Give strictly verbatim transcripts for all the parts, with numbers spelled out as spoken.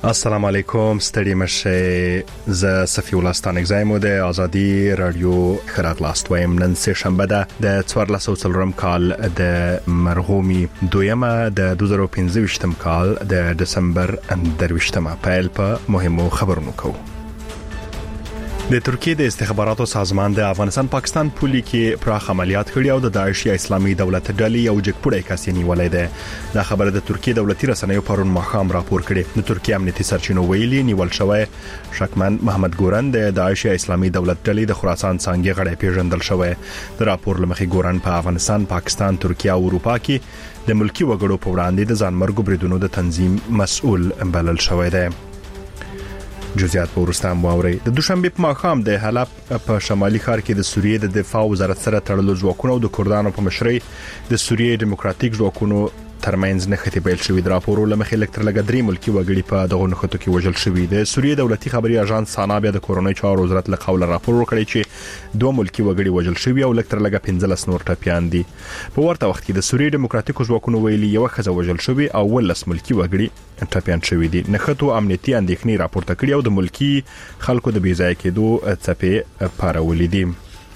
السلام علیکم ستړي مشه ز صفی الله ستانګزای مو د ازادي رادیو خراغلاست وایم نن سه شنبه ده د څوارلس سلرم کال د مرغومي دویمه د دوه زره پنځه کال د دسمبر درویشتمه پیل په مهمو خبرونو کو. د ترکیه د استخباراتو سازمان د افغانستان پاکستان پولي کې پراخ عملیات کړي او د داعش یا اسلامي دولت ډلې یو جګپوړی کسي نیولې ده. دا خبره د ترکیه دولتي رسنیو پرون ماښام راپور کړي. د ترکیه امنیتي سرچینو ویلي نیول شوی شکمن محمد ګورن د داعش یا اسلامي دولت ډلې د خراسان څنګه غړي پیژندل شوی. د راپور لمخې ګورن په افغانستان، پاکستان، ترکیه او اروپا کې د ملکی وګړو په وړاندې د ځانمرګو بریدونو د تنظیم مسؤل بلل شوی دی. جزئیات په ورستان واوري. د دوشنبه په ماښام د حلب په شمالي ښار کې د سوریې د دفاع وزارت سره تړلو ځواکونو او د کردانو په مشرۍ د سوریې دیموکراتیک ځواکونو ترمنځ نښتې پیل شوې. د راپورو لمخې الکتر لګدري ملکی وګړي په دغه نښتو کې وژل شوي. د سوریې دولتي خبري اژانس سانا بیا د کورونای چارو وزارت له قوله راپور ورکړی چې دوه ملکی وګړي وژل شوي او الکتر لګ پنځلس نور ټپيان دي. په ورته وخت کې د سوریې دیموکراتیک ځواکونو ویلي یو ښځه وژل شوی او ولس ملکی وګړي ټپيان شوي دي. نښتو امنیتي اندېښنې راپورته کړي او د ملکی خلکو د بیځای کېدو څپې پارولې دي.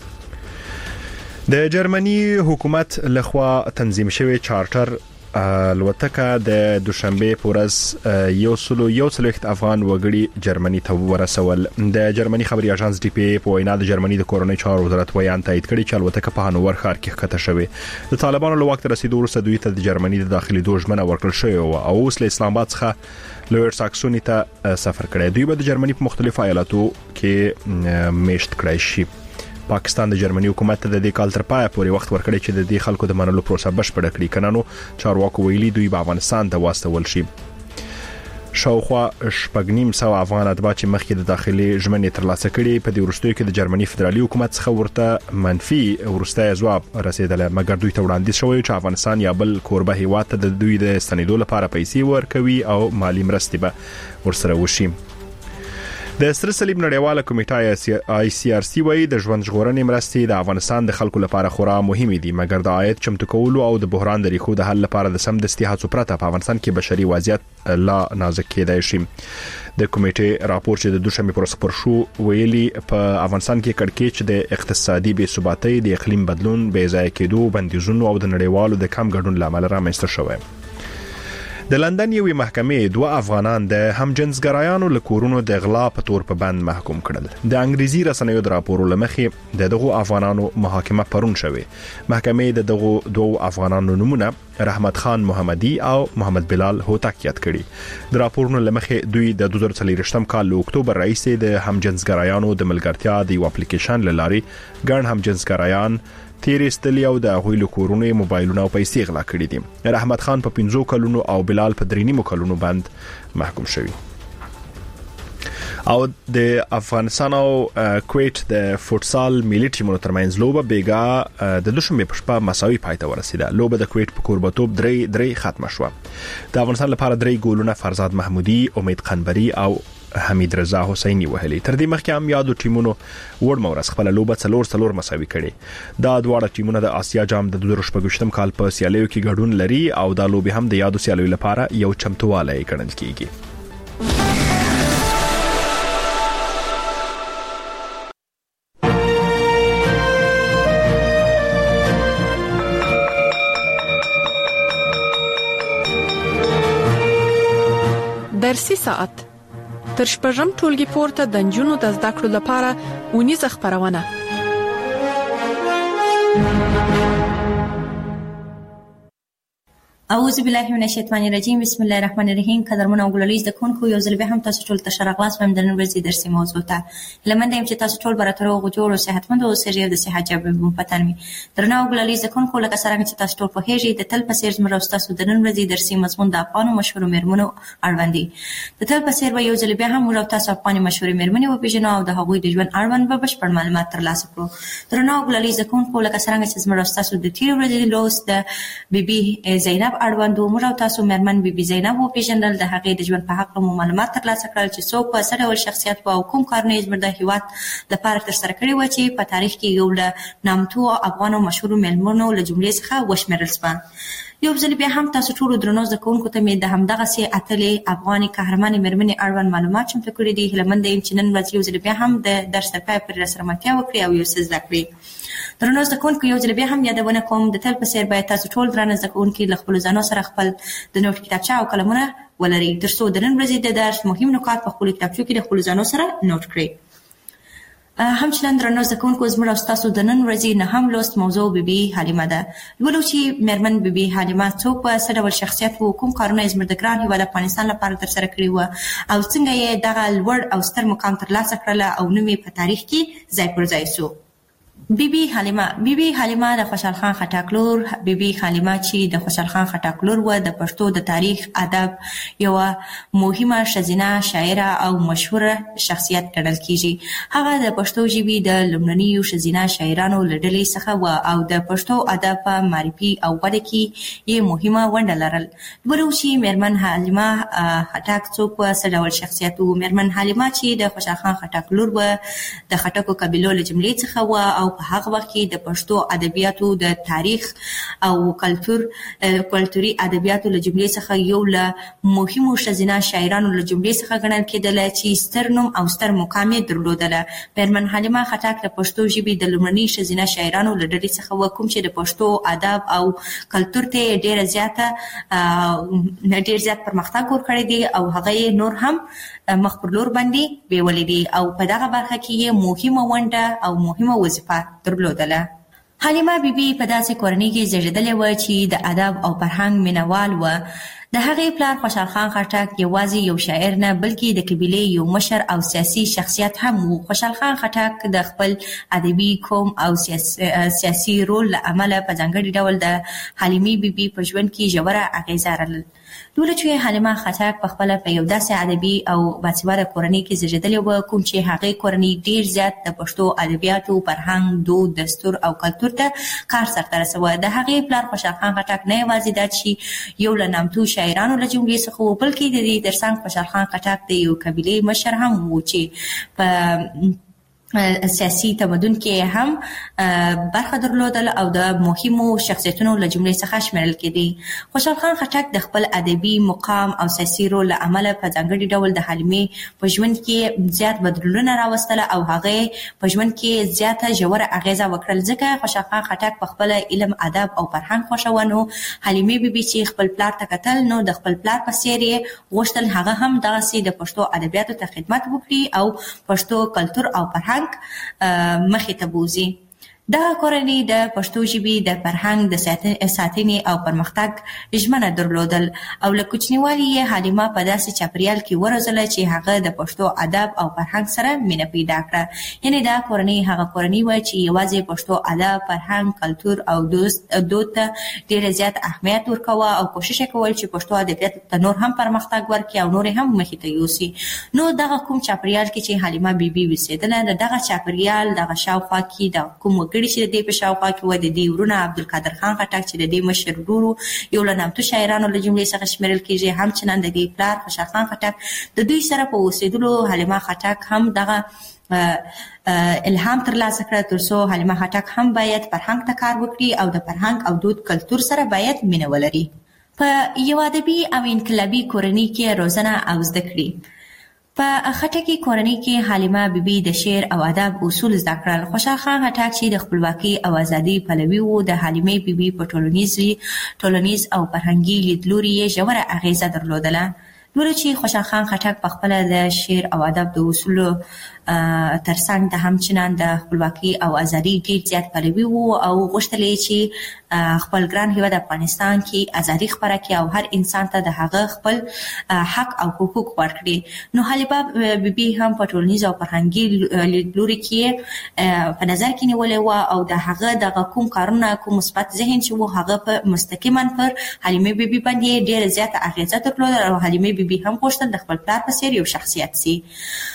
د جرمني حکومت لخوا تنظیم شوی چارټر الوتکه د دوشنبه پورز یو سلو یو سلوخت افغان وګړي جرمني ته ورسول. د جرمني خبري اژانس ډي پی په وینا د جرمني د کورونای چارو وزارت بیان تایید کړي چې الوتکه په هانوور ښار کې ښکته شوې. د طالبانو له وخت رسیدو وروسته دوی ته د جرمني د داخلي دوجمنه ورکړل شوې او اوس له اسلام آباد څخه لویر ساکسونی ته سفر کړی. دوی به د جرمني په مختلفو ایالاتو کې میشت کړی شي. پاکستان د جرمني حکومت ته د دې کال تر پای پورې وخت ورکړی چې د دې خلکو د منلو پروسه بشپړه کړي، کنه نو چارواکو ویلي دوی په افغانستان ته واستول شي. شاوخوا شپږنیم سو افغان اتباع چې مخکې د داخلي ژمنې ترلاسه کړي په دې وروستیو کې د جرمني فدرالي حکومت څخه ورته منفي ورستای ځواب رسیدل، مګر دوی ته وړاندیز شوی چې افغانستان یا بل کوربه هیواد ته د دوی د ستنېدو لپاره پیسې ورکوي او مالی مرستې به ورسره وشي. د سره صلیب نړیواله کمیټه آی سی آر سی وايي د ژوند ژغورنې مرستې د افغانستان د خلکو لپاره خورا مهمه دي، مګر د عاید چمتو کولو او د بحران د ریښو د حل لپاره د سمدستي هڅو پرته په افغانستان کې بشري وضعیت لا نازک کېدای شي. د کمیټې راپور چې د دوشنبه پر خبر شو ویلي په افغانستان کې کړکېچ د اقتصادي بې ثباتۍ، د اقلیم بدلون، بې ځای کېدو، بندیزونو او د نړیوالو د کم ګډون لامل رامنځته شوی. د لندن یوې محکمې دوه افغانان د همجنسګرایانو له کورونو د غلا په تور په بند محکوم کړل. د انګریزي رسنیو د راپورو لمخې د دغو افغانانو محاکمه پرون شوه. محکمې د دغو دوه افغانانو نومونه رحمت خان محمدي او محمد بلال هوتک یاد کړي. د راپورونو لمخې دوی د دوه زره څلور کال له اکتوبر راهیسې د همجنسګرایانو د ملګرتیا د یو اپلیکیشن لاري ګڼ همجنسګرایان تیرستلی او د غویلو کورونو موبایلونو او پیسې غلا کړې دي. رحمت خان په پنځو کلونو او بلال په درې نیمو کلونو باندې محکوم شوی. او د افغانستان او کویت د فوتسال ملي ټیمونو ترمنځ لوبه بیګا د دوشنبه په شپه مساوي پای ته ورسیده. لوبه د کویت په کوربتوب درې درې ختم شوه. د افغانستان لپاره درې ګولونه فرزاد محمودي، امید قنبري او حمید رضا حسینی وهلي. تر دې مخکې هم یادو ټیمونو وړ مورس خپل لوبه څلور څلور مساوي کړي. دا دواړه ټیمونه د آسیا جام د دوه زره شپږم کال په سیالیو کې ګډون لري او دا لوبه هم د یادو سیالیو لپاره یو چمتوالی ګڼل کیږي. درسي ساعت تر شپږم ټولګي پورته د نجونو د زده کړو لپاره اونیزه خبرونه. اعوذ بالله من الشیطان الرجیم. بسم الله الرحمن الرحیم. قدرمن او ګللیز د کونکو یو ځل به هم تاسو ټول ته شرغلاس وم د نن ورځې درسي موضوع ته لمنده يم چې تاسو ټول براتر او جوړ او صحتمند او سریه د صحت جواب مو پتن می درنه او ګللیز د کونکو لکه سره چې تاسو ټول په هیڅ د تل پسیر زمرا تاسو د نن ورځې درسي مضمون د افغان مشهور مرمنو اړوندي. د تل پسیر به یو ځل به هم ورو تاسو افغان مشهور مرمنې او پیژنو او د هغوی د ژوند اړوند به بشپړ معلومات ترلاسه کړو. درنه او ګللیز د کونکو لکه سره چې زمرا تاسو د تیر ورځې لوست د بیبي زینب اړوند موږ او تاسو مېرمن بي بي زینب وپېژندل، د هغې د ژوند په حق مو معلومات ترلاسه کړل چې څوک په څه ډول شخصیت و او کوم کارونه یې زموږ د هېواد لپاره ترسره کړي وو چې په تاریخ کې یو له نامتو افغان او مشهورو مېرمنو له جملې څخه وشمېرل سوه. یو ځل بیا هم تاسو ټولو درنو زده کوونکو ته مې د همدغسې اتلې افغاني قهرمانې مېرمنې اړوند معلومات چمتو کړي دي. هیله منده یم چې نن ورځ یو ځل بیا هم د درس تر پایه پورې راسره ملتیا وکړي او یو څه زده کړي. درنو زده کوونکو یو ځل بیا هم یادونه کوم د تل په څېر باید تاسو ټول درانه زده کوونکي له خپلو ځانو سره خپل د نوټ کتابچه او قلمونه ولرئ تر څو د نن ورځې د درس مهم نکات په خپلو کتابچو کې د خپلو ځانو سره نوټ کړئ. همچنان درنو زده کوونکو زموږ او ستاسو د نن ورځې نهم لوست موضوع بي بي حلیمه ده. لولو چې مېرمن بي بي حلیمه څوک په څه ډول شخصیت و، کوم کارونه یې زموږ د ګران هېواد افغانستان لپاره ترسره کړي وو او څنګه یې دغه لوړ او ستر مقام ترلاسه کړله او نوم یې په تاریخ کې ځای پر ځای سو. بی بی حلیمه بی بی حلیمه د خوشحال خان خټک لور بی بی حلیمه چې د خوشحال خان خټک لور و د پښتو د تاریخ ادب یوه مهمه ښځینه شاعره او مشهوره شخصیت ګڼل کیږي. هغه د پښتو ژبې د لومړنیو ښځینه شاعرانو له ډلې څخه و او د پښتو ادب په معرفي او وده کې یې مهمه ونډه لرل. ولو چې مېرمن حلیمه خټک څوک په څه ډول شخصیت و. مېرمن حلیمه چې د خوشحال خان خټک لور و د خټکو قبیلو له جملې څخه و او په هغه وخت کې د پښتو ادبیاتو د تاریخ او کلتور کلتوري ادبیاتو له جملې څخه یو له مهمو ښځینه شاعرانو له جملې څخه ګڼل کېدله چې ستر نوم او ستر مقام یې درلودله. مېرمن حلیمه خټک د پښتو ژبې د لومړني ښځینه شاعرانو له ډلې څخه و کوم چې د پښتو ادب او کلتور ته یې ډېره زیاته ډېر زیات پرمختګ ورکړی دی او هغه یې نور هم مخ پر لور باندې بیولې دي او په دغه برخه کې یې مهمه ونډه او مهمه وظیفه درلودله. حلیمه بی بی په داسې کورنۍ کې زیږېدلې وه چې د ادب او فرهنګ مینوال وه. د هغې پلار خوشحال خان خټک یوازې یو شاعر نه بلکې د قبیلې یو مشر او سیاسي شخصیت هم و. خوشحال خان خټک د خپل ادبي قوم او سیاسي رول له امله په ځانګړي ډول د حلیمې بی بی په ژوند کې ژوره اغیزه لرله. لوله چې حلیمه خټک پخپله په یو داسې ادبي او باسواده کورنۍ کې زیږېدلې وه کوم چې هغې کورنۍ ډېر زیات د پښتو ادبیاتو فرهنګ دود دستور او کلتور ته کار سرته رسوه. د هغې پلار خوشحال خان خټک نه یوازې دا چې یو له نامتو شاعرانو له جملې څخه و بلکې د دې ترڅنګ خوشحال خان خټک د یو قبیلې مشر هم و چې په سیاسي تمدن کې هم برخه درلودل او د مهمو شخصیتونو له جملې څخه شمیرل کېدی. خوشحال خان خټک د خپل ادبي مقام او سیاسي رول له امله په ځانګړي ډول د حلیمې په ژوند کې زیات بدلونونه راوستله او هغې په ژوند کې زیاته ژوره اغیزه وکړل. ځکه خوشحال خان خټک په خپله علم ادب او فرهنګ خوښوه نو حلیمې بي بي چې خپل پلار ته کتل نو د خپل پلار په څېر یې غوښتل هغه هم دغسې د پښتو ادبیاتو ته خدمت وکړي او پښتو کلتور او فرهنګ مخې ته بوزي. دغه کورنۍ د پښتو ژبې د فرهنګ د ساتنې او پرمختګ ژمنه درلودل او له کوچنیوالي یې حلیمه په داسې چاپریال کې وروزله چې هغه د پښتو ادب او فرهنګ سره مینه پیدا کړه. یعنې دا کورنۍ هغه کورنۍ وه چې یوازې پښتو ادب فرهنګ کلتور او دود ته ډېر زیات اهمیت ورکوه او کوشش یې کول چې پښتو ادبیاتو ته نور هم پرمختګ ورکړي او نور هم مخې ته یوسي. نو دغه کوم چاپریال کې چې حلیمه بي بي اوسېدله د دغه چاپریال دغه شاوخوا کې د کوم وګړي چې د دې په شاوخوا کې وه د دې ورونه عبدالقادر خان خټک چې د دې مشر ورور یو له نامتو شاعرانو له جملې څخه شمیرل کېږي. همچنان د دې پلار خوشحال خان خټک د دوی سره په اوسېدلو حلیمه خټک هم دغه الهام ترلاسه کړه تر څو حلیمه خټک هم باید فرهنګ ته کار وکړي او د فرهنګ او دود کلتور سره باید مینه ولري. په یو ادبي او انقلابي کورنۍ کې روزنه او زده کړې. په خټکي کورنۍ کې حلیمه بي بي د شعر او ادب اصول زده کړل. خوشحال خان خټک چې د خپلواکۍ او ازادۍ پلوي و د حلیمې بي بي په ټولنیز او فرهنګي لیدلوري یې ژوره اغیزه درلودله. لوله چې خوشحال خان خټک پخپله د شعر او ادب د اصولو ترڅنګ د همچنان د خپلواکۍ او ازادۍ ډېر زیات پلوي و او غوښتل یې چې خپل ګران هېواد افغانستان کې ازادي خپره کړي او هر انسان ته د هغه خپل حق او حقوق ورکړي. نو حلیمه بي بي هم په ټولنیز او فرهنګي لیدلوري کې په نظر کې نیولې وه او د هغه دغه کوم کارونه کوم مثبت ذهن چې و هغه په مستقیما پر حلیمې بي بي باندې ډېره زیاته اغېزه درلوده او حلیمې بي بي هم غوښتل د خپل پلار په څېر یو شخصیت سي.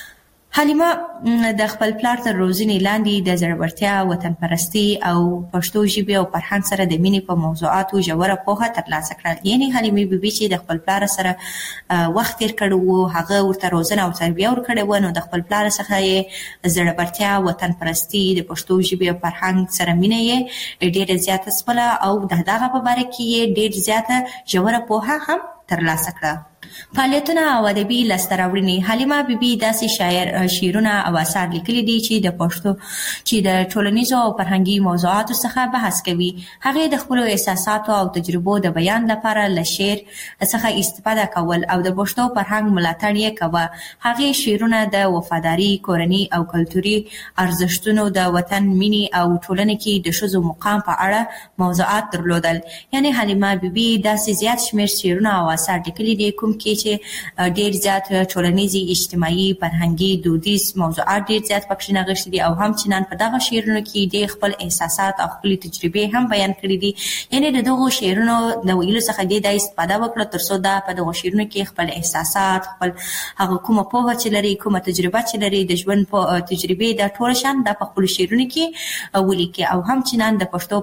حلیمه د خپل پلار تر روزنې لاندې د زړورتیا، وطن پرستی او پښتو ژبې او فرهنګ سره د مینې په موضوعاتو ژوره پوهه ترلاسه کړه. یعنې حلیمې بیبي چې د خپل پلار سره وخت تیر کړی و، هغه ورته روزنه او تربیه ورکړې وه، نو د خپل پلار څخه یې زړورتیا، وطن پرستی، د پښتو ژبې او فرهنګ سره مینه یې ډېره زیاته سپله او د دغه په باره کې یې ډېر زیاته ژوره پوهه هم ترلاسه کړه. فعالیتونه او ادبي لاسته راوړنې. حلیمه بیبي داسې شاعر شعرونه او اثار لیکلي دي چې د پښتو چې د ټولنیزو او فرهنګي موضوعاتو څخه بحث کوي. هغې د خپلو احساساتو او تجربو د بیان لپاره له شعر څخه استفاده کول او د پښتو فرهنګ ملاتړ یې کوه. هغې شعرونه د وفاداري، کورني او کلتوري ارزښتونو، د وطن مینې او ټولنې کې د ښځو مقام په اړه موضوعات درلودل. یعنې حلیمه بیبي داسې زیات شمېر شعرونه او اثار لیکلي دي کوم کې چې ډېر زیات ټولنیزي، اجتماعي، فرهنګي، دودیز موضوعات ډېر زیات پکې نغښتي دي او همچنان په دغه شعرونو کې د خپل احساسات او خپلې تجربې هم بیان کړي دي. یعنې د دغو شعرونو د ویلو څخه دې دا استفاده وکړه تر څو دا په دغو شعرونو کې خپل احساسات، خپل هغه کومه پوهه چې لري، کومه تجربه چې لري، د ژوند تجربې دا ټول شان دا په خپلو شعرونو کې ولیکي او همچنان د پښتو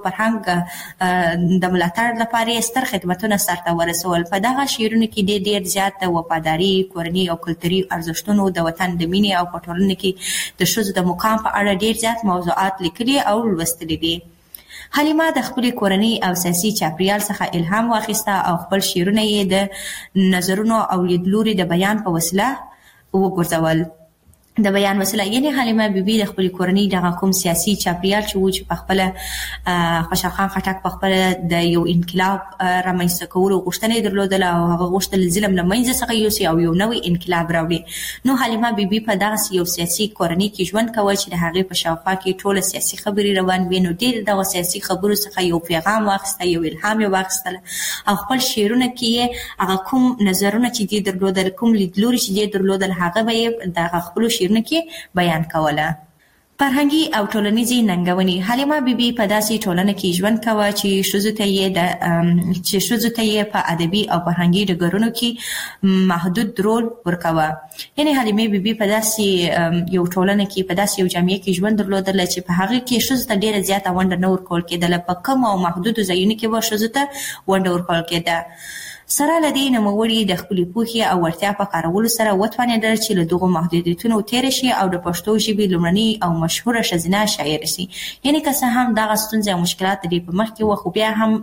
فرهنګ د ملاتړ لپاره ستر خدمتونه سرته ورسول. په دغه شعرونو کې ډېر ډېر زیات د وفاداري، کورني او کلتوري ارزښتونو، د وطن د مینې او په ټولنه کې د ښځو د مقام په اړه ډېر زیات موضوعات لیکلي او لوستلي دي. حلیمه د خپلې کورنۍ او سیاسي چاپریال څخه الهام واخیسته او خپل شعرونه یې د نظرونو او لیدلوري د بیان په وسیله وګرځول. د بیان وسیله یعنې حلیمه بیبي د خپلې کورنۍ دغه کوم سیاسي چاپریال چې و چې په خپله خوشحال خان خټک په خپله د یو انقلاب رامنځته کولو غوښتنه یې درلودله او هغه غوښتل ظلم له منځه څخه یوسي او یو نوی انقلاب راوړي. نو حلیمه بیبي په دغسې یو سیاسي کورنۍ کې ژوند کوه چې د هغې په شاوخوا کې ټوله سیاسي خبرې روان وي. نو ډېر دغه سیاسي خبرو څخه یو پیغام واخیسته، یو الهام یې واخیستله او خپل شعرونه کې یې هغه کوم نظرونه چې دې درلودل، کوم لیدلوري چې دې درلودل، هغه به یې دغه خپلو شعرونه کې بیان کوله. فرهنګي او ټولنیزې ننګونې. حلیمه بیبي په داسې ټولنه کې ژوند کوه چې ښځو ته یې د چې ښځو ته یې په ادبي او فرهنګي ډګرونو کې محدود رول ورکوه. یعنې حلیمه بیبي په داسې یو ټولنه کې، په داسې یو جامعه کې ژوند درلودله چې په هغې کې ښځو ته ډېره زیاته ونډه نه ورکول کېدله. په کم او محدودو ځایونو کې به ښځو ته ونډه ورکول کېده. سره له دې نوموړي د خپلې پوهې او وړتیا په کارولو سره وتوانېدل چې له دغو محدودیتونو تېره شي او د پښتو ژبې لومړنۍ او مشهوره ښځینه شاعره شي. یعنې که څه هم دغه ستونزې او مشکلات د دې په مخ کې وه، خو بیا هم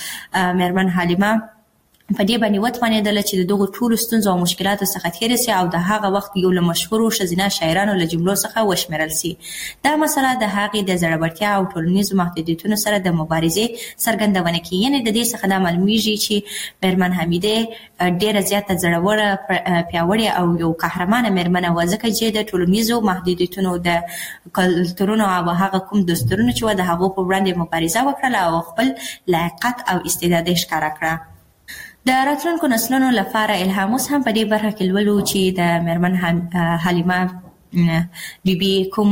مېرمن حلیمه په دې باندې وتوانېدله چې د دغو ټولو ستونزو او مشکلاتو څخه تېره سي او د هغه وخت یو له مشهورو ښځینه شاعرانو له جملو څخه وشمېرل سي. دا مسله د هغې د زړورتیا او ټولنیزو محدودیتونو سره د مبارزې څرګندونه کوي. یعنې د دې څخه دا معلومیږي چې مېرمن حمیدې ډېره زیاته زړوره، پیاوړې او یو قهرمانه مېرمنه وه، ځکه چې د ټولنیزو محدودیتونو، د کلتورونو او هغه کوم دستورونه چې وه د هغو په وړاندې مبارزه وکړله او خپل لیاقت او استعداد یې ښکاره کړه. د راتلونکو نسلونو لپاره الهام. اوس هم په دې برخه کې لولو چې د مېرمن حلیمه بیبي کوم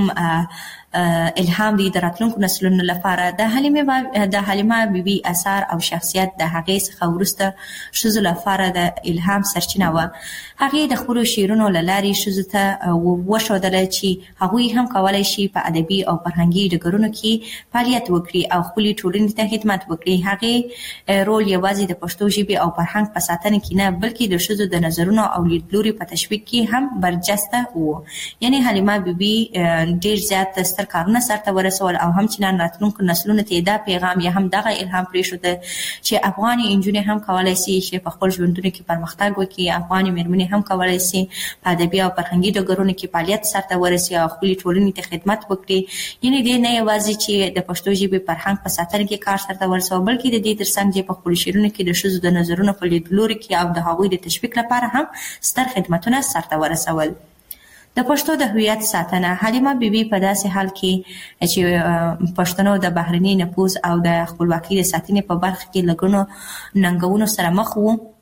الهام دی د راتلونکو نسلونو لپاره. د حلیمه د حلیمه بیبي اثار او شخصیت د هغې څخه وروسته ښځو لپاره د الهام سرچینه وه. هغې د خپلو شعرونو له لارې ښځو ته وښودله چې هغوی هم کولی شي په ادبي او فرهنګي ډګرونو کې فعالیت وکړي او خپلې ټولنې ته خدمت وکړي. هغې رول یوازې د پښتو ژبې او فرهنګ په ساتنه کې نه، بلکې د ښځو د نظرونو او لیدلوري په تشویق کې هم برجسته و. یعنې حلیمه بیبي ډېر زیات ستر کارونه سرته ورسول او همچنان راتلونکو نسلونو ته دا پیغام یا هم دغه الهام پرېښوده چې افغاني نجونې هم کولی شي چې په خپل ژوندونو کې پرمختګ وکړي. افغاني مېرمنې هم کولی شي په ادبي او فرهنګي ډګرونو کې فعالیت سرته ورسي او خپلې ټولنې ته خدمت وکړي. یعنې دې نه یوازې چې د پښتو ژبې فرهنګ په ساتنه کې کار سرته ورسوه، بلکې د دې تر څنګ چې په خپلو شعرونو کې د ښځو د نظرونو په لیدلوري کې او د هغوی د تشویق لپاره هم ستر خدمتونه سرته ورسول. د پښتو د هویت ساتنه. حلیمه بیبي په داسې حال کې چې پښتنو د بهرني نفوذ او د خپلواکۍ د ساتنې په برخه کې له ګڼو ننګونو سره مخ وو،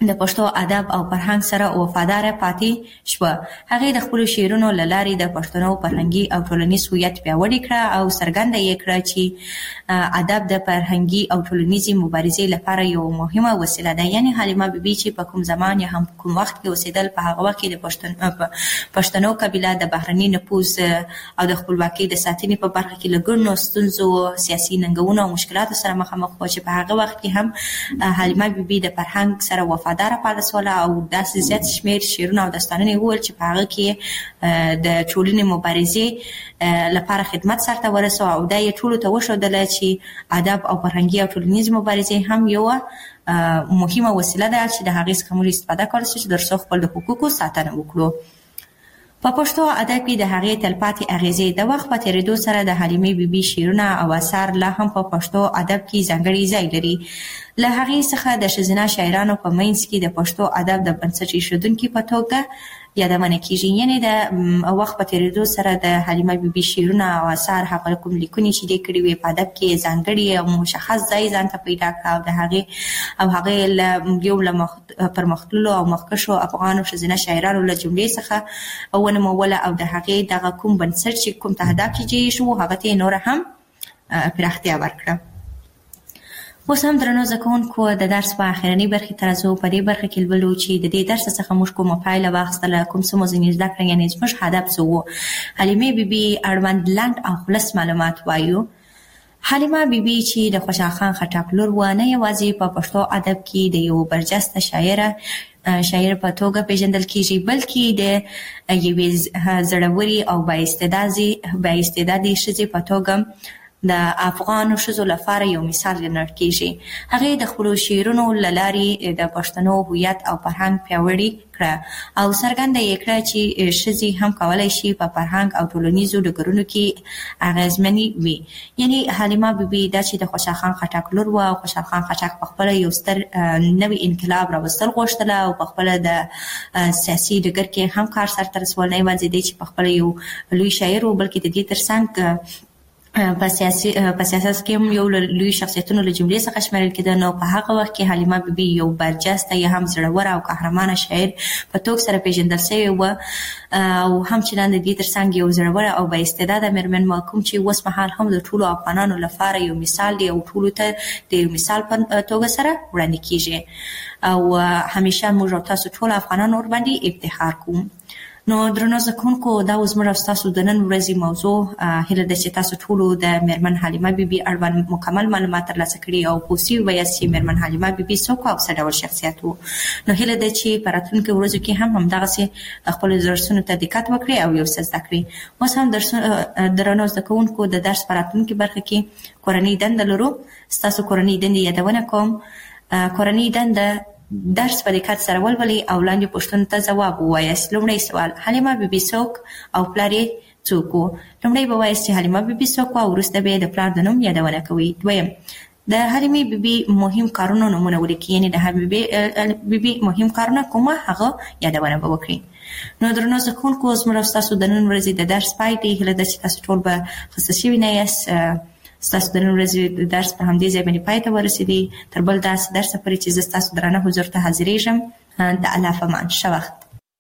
د پښتو ادب او فرهنګ سره وفادار پاتې شو. هغه د خپل شعرونو لاري د پښتنو فرهنګي او ټولنیز هویت پیاوړی کړ او څرګنده یې کړ چې ادب د فرهنګي او ټولنیزي مبارزې لپاره یو مهمه وسیله ده. یعنی حلیمه بیبي چې په کوم زمان یا هم کوم وخت کې اوسېدل، په هغه وخت کې د پښتون پښتنو قبیله د بهرني نفوذ او د خپلواکۍ د ساتنې په برخه کې لګونو ستونزو، سیاسي ننګونو او مشکلاتو سره مخامخ و چې په هغه وخت کې هم حلیمه بیبي د فرهنګ سره وفادار دار پاتې سوله او داسې زیات شمیر شعرونه او داستانونه ویل چې په هغه کې د ټولنې مبارزې لپاره خدمت سرته ورسو او دا یې ټولو ته وښودل چې ادب او فرهنګي او ټولنیز مبارزې هم یو مهمه وسیله ده چې د هغې څخه موږ استفاده کولای شو چې ترڅو خپل د حقوقو ساتنه وکړو. په پښتو ادب کې د هغې تلپاتې اغیزې د وخت په تېرېدو سره د حلیمې بیبي شعرونه او اثار لا هم په پښتو ادب کې ځانګړی ځای لري. له هغې څخه د ښځینه شاعرانو په منځ کې د پښتو ادب د بنسټ ایښودونکي په توګه یادونه کیږي. یعنی د وخت په تېرېدو سره د حلیمه بیبي شعرونه او اثار هغه کوم لیکنې چې دې کړي وي په ادب کې ځانګړي او مشخص ځای ځان ته پیدا کړه او د هغې او هغې له یو له پرمختللو او مخکښو افغانو ښځینه شاعرانو له جملې څخه ونوموله او د هغې دغه کوم بنسټ چې کوم تهداب کې جوړ شو هغه ته یې نوره هم پراختیا ورکړه. اوس هم درنو زده کوونکو د درس په اخرنۍ برخې ته راځو. په دې برخه کې لولو چې د دې درس څخه موږ کومه پایله واخیستله، کوم څه مو ځینې زده کړل، یعنې زموږ هدف څه و. حلیمې بیبي اړوند لنډ او خلص معلومات وایو. حلیمه بیبي چې د خوشحال خان خټک لور وه، نه یوازې په پښتو ادب کې د یو برجسته شاعره شاعر په توګه پیژندل کیږي، بلکې د یوې زړورې او بااستعدادې ښځې په توګه د افغانو ښځو لپاره یو مثال ګڼل کیږي. هغې د خپلو شعرونو له لارې د پښتنو هویت او فرهنګ پیاوړي کړه او څرګنده یې کړه چې ښځې هم کولی شي په فرهنګ او ټولنیزو ډګرونو کې اغېزمنې وي. یعنې حلیمه بیبي دا چې د خوشحال خان خټک لور وه او خوشحال خان خټک پخپله یو ستر نوی انقلاب راوستل غوښتله او پخپله د سیاسي ډګر کې هم کار سرته رسول، نه یوازې دی چې پخپله یو لوی شاعر و بلکې د دې ترڅنګ په سیاسي په سیاست کې هم یو لوی شخصیتونو له جملې څخه شمیرل کېده. نو په هغه وخت کې حلیمه بیبي یو برجسته یا هم زړوره او قهرمانه شاعر په توګه سره پیژندل شوې وه او هم چې د دې ترڅنګ یو زړوره او بااستعداده مېرمن وه، کوم چې اوس مهال هم د ټولو افغانانو لپاره یو مثال دی او ټولو ته د یو مثال په توګه سره وړاندې کیږي او همیشه موږ او تاسو ټول افغانان ورباندې افتخار کوو. نو درنو زده کوونکو، دا اوس زموږ او ستاسو د نن ورځې موضوع. هیله ده چې تاسو ټولو د مېرمن حلیمه بیبي اړوند مکمل معلومات ترلاسه کړي او پوه سوي ویاست چې مېرمن حلیمه بیبي څوک او څه ډول شخصیت و. نو هیله ده چې په راتلونکو ورځو کې هم همدغسې خپلو درسونو ته دقت وکړئ او یو څه زده کړئ. اوس هم درنو زده کوونکو، د درس په راتلونکي برخه کې کورنۍ دنده لرو. ستاسو کورنۍ دندې یادونه کوم. کورنۍ دنده درس په دقت سره ولولئ او لاندې پوښتنو ته ځواب ووایاست. لومړی سوال: حلیمه بیبي څوک او پلار یې څوک و؟ لومړی به وایاست چې حلیمه بیبي څوک و او وروسته به د پلار د نوم یادونه کوئ. دویم: د حلیمې بیبي مهم کارونو نومونه ولیکئ، یعنې د حلیمې بیبي مهم کارونه کومه هغه یادونه به وکړئ. نو درنو زده کوونکو، زموږ او ستاسو د نن ورځې د درس پای دی. هیله ده چې تاسو ټول به خسته شوي نه یاست. ستاسو د نن ورځې درس په همدې ځای باندې پای ته ورسېدی. تر بل داسې درسه پورې چې زه ستاسو درانه حضور ته حاضرېږم، د الله په امان. ښه وخت.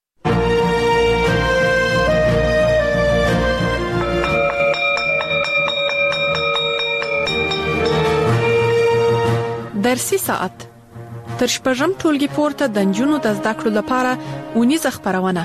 درسي ساعت تر شپږم ټولګي پورته د نجونو د زده کړو لپاره اونیزه خپرونه.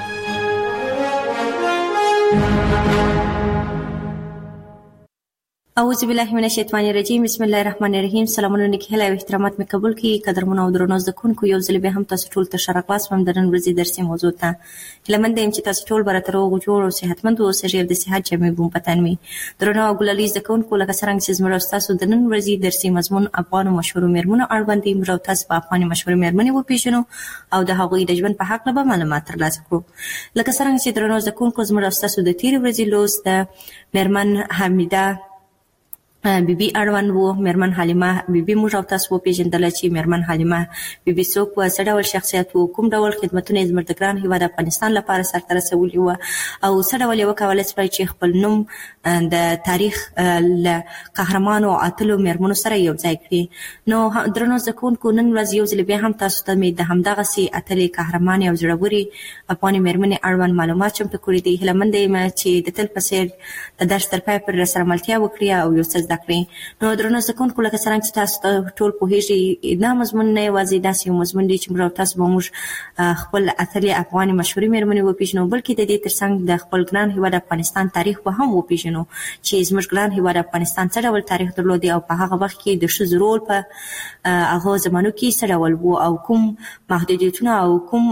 اعوذ بالله من الشیطان الرجیم. بسم الله الرحمن الرحیم. سلامونه نیک هیله او احترامات مې قبول کړئ. قدرمن او درنو زده کوونکو، یو ځل بیا هم تاسو ټول ته ښه راغلاست وم د نن ورځې درسي موضوع ته. هیله مند یم چې تاسو ټول به راته روغ جوړ او صحتمند اوسئ او د صحت جامې به مو په تن وي. درنو او ګلالي زده کوونکو، لکه څرنګه چې زموږ او ستاسو د نن ورځې درسي مضمون افغانو مشهورو مېرمنو اړوند دی، موږ او تاسو په افغاني مشهورو مېرمنې وپېژنو او د هغوی د ژوند په هکله به معلومات ترلاسه کړو. لکه څرنګه چې درنو زده کوونکو، زموږ او ستاسو د تېرې ورځې لوست د مېرمن حمیده بیبي اړوند وو. میرمن حلیمه بیبي موږ او تاسو وپېژندله چې میرمن حلیمه بیبي څوک وه، څه ډول شخصیت وو، کوم ډول خدمتونه یې زموږ د ګران هېواد افغانستان لپاره سرته رسولي وه او څه ډول یې وکولی شوی چې خپل نوم د تاریخ له قهرمانو او اتلو میرمنو سره یو ځای کړي. نو درنو زده کوونکو، نن ورځ یو ځل بیا هم تاسو ته مې د همدغسې اتلې قهرمانې او زړورې افغانې میرمنې اړوند معلومات چمتو کړي دي. هیله منده یم چې د تل په څېر د درس تر پایه پورې راسره ملتیا وکړي او یو څه زده کړي. نو درنو زده کوونکو، لکه څرنګه چې تاسو ته ټول پوهېږئ، دا مضمون نه یوازې داسې یو مضمون دی چې موږ او تاسو به موږ خپل اتلې افغانې مشهورې میرمنې وپېژنو، بلکې د دې تر څنګ د خپل ګران هېواد افغانستان تاریخ به هم وپېژنو چې زموږ ګران هېواد افغانستان څه ډول تاریخ درلودی او په هغه وخت کې د ښځو رول په هغو زمانو کې څه ډول و او کوم محدودیتونه او کوم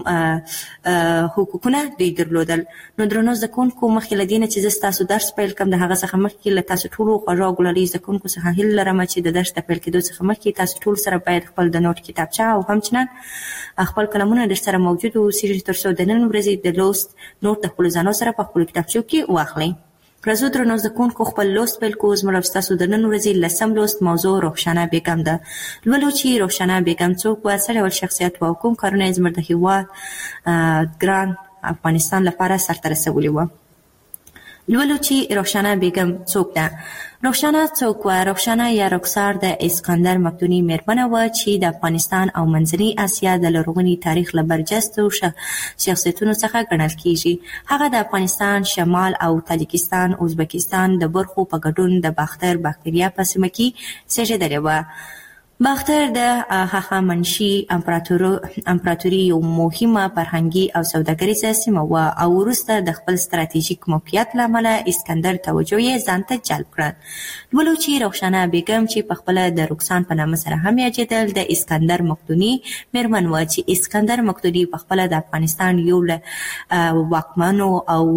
حقوقونه دوی درلودل. نو درنو زده کوونکو، مخکې له دې نه چې زه ستاسو درس پیل کړم، د هغه څخه مخکې له تاسو ټولو خوږو او ګلالي زده کوونکو څخه هیله لرم چې د درس د پیل کېدو څخه مخکې تاسو ټول سره باید خپل د نوټ کتابچه او همچنان خپل قلمونه درسره موجود واوسېږي تر څو د نن ورځې د لوست نوټ د خپلو ځانو سره په خپلو کتابچو کې واخلئ. راځو درنو زده کوونکو، خپل لوست پیل کوو. زموږ او ستاسو د نن ورځې لسم لوست موضوع رخشانه بیګم ده. لولو چې رخشانه بیګم څوک وه، څه ډول شخصیت وه او کوم کارونه یې زموږ د هېواد ګران افغانستان لپاره سرته رسولي وه. لولو چې رخشانه بیګم څوک ده. رخشانه څوک وه؟ رخشانه یا رخسار د اسکندر مقدوني میرمنه وه چې د افغانستان او منځنۍ اسیا د لرغوني تاریخ له برجستو شخصیتونو څخه ګڼل کیږي. هغه د افغانستان شمال او تاجکستان ازبکستان د برخو په ګډون د باختر باکتریا په سیمه کې زېږېدلې وه. باختر د هخامنشي امپراتوري یو مهمه فرهنګي او سوداګریزه سیمه وه او وروسته د خپل ستراتیژیک موقعیت له امله اسکندر توجه یې ځان ته جلب کړه. لولو چې رخشانه بیګم چې پخپله د رکسان په نامه سره هم یادېدل، د اسکندر مقدوني میرمن وه چې اسکندر مقدوني پخپله د افغانستان یو له واکمنو او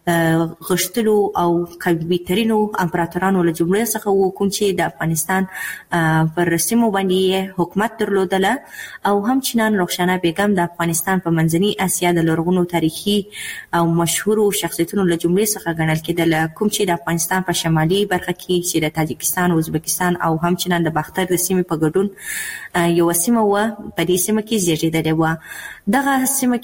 غښتلو او قوي ترینو امپراتورانو له جملې څخه و، کوم چې د افغانستان پر سیمو باندې یې حکومت درلودله او همچنان رخشانه بیګم د افغانستان په منځنۍ اسیا د لرغونو تاریخي او مشهورو شخصیتونو له جملې څخه ګڼل کېدله، کوم چې د افغانستان په شمالي برخه کې چې د تاجکستان او ازبکستان او همچنان د باختر د سیمې په ګډون یوه سیمه وه، په دې سیمه کې زېږېدلې وه. دغه سیمه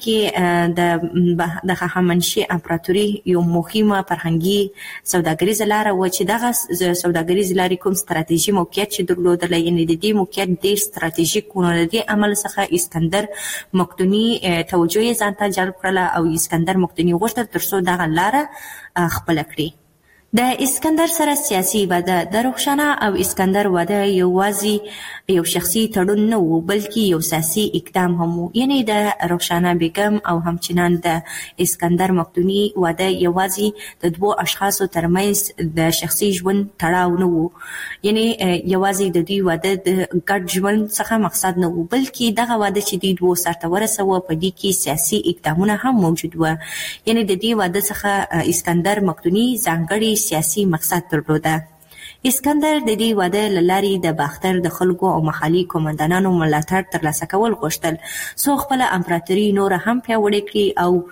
کې د هخامنشي امپراتوري یو مهمه فرهنګي سوداګریزه لاره وه چې دغه سوداګریزې لارې کوم ستراتیژي موقعیت چې درلودله، یعنې د دې موقعیت ډېر ستراتیژیک و. نو د دې عمل څخه اسکندر مقدوني توجه یې ځان ته جلب کړله او اسکندر مقدوني غوښتل تر څو دغه لاره خپله کړي. د اسکندر سره سیاسي واده. د رخشانه او اسکندر واده یوازې یو شخصي تړون نه و، بلکې یو سیاسي اقدام هم و. یعنې د رخشانه بیګم او همچنان د اسکندر مقدوني واده یوازې د دوو اشخاصو ترمنځ د شخصي ژوند تړاو نه و، یعنې یوازې د دوی واده د ګډ ژوند څخه مقصد نه و، بلکې دغه واده چې دوی دوو سرته ورسوه په دې کې سیاسي اقدامونه هم موجود وه. یعنې د دې واده څخه اسکندر مقدوني ځانګړي سیاسي مقصد درلوده. اسکندر د دې واده له لارې د باختر د خلکو او محلي قومندانانو ملاتړ ترلاسه کول غوښتل څو خپله امپراتوري نوره هم پیاوړې کړي او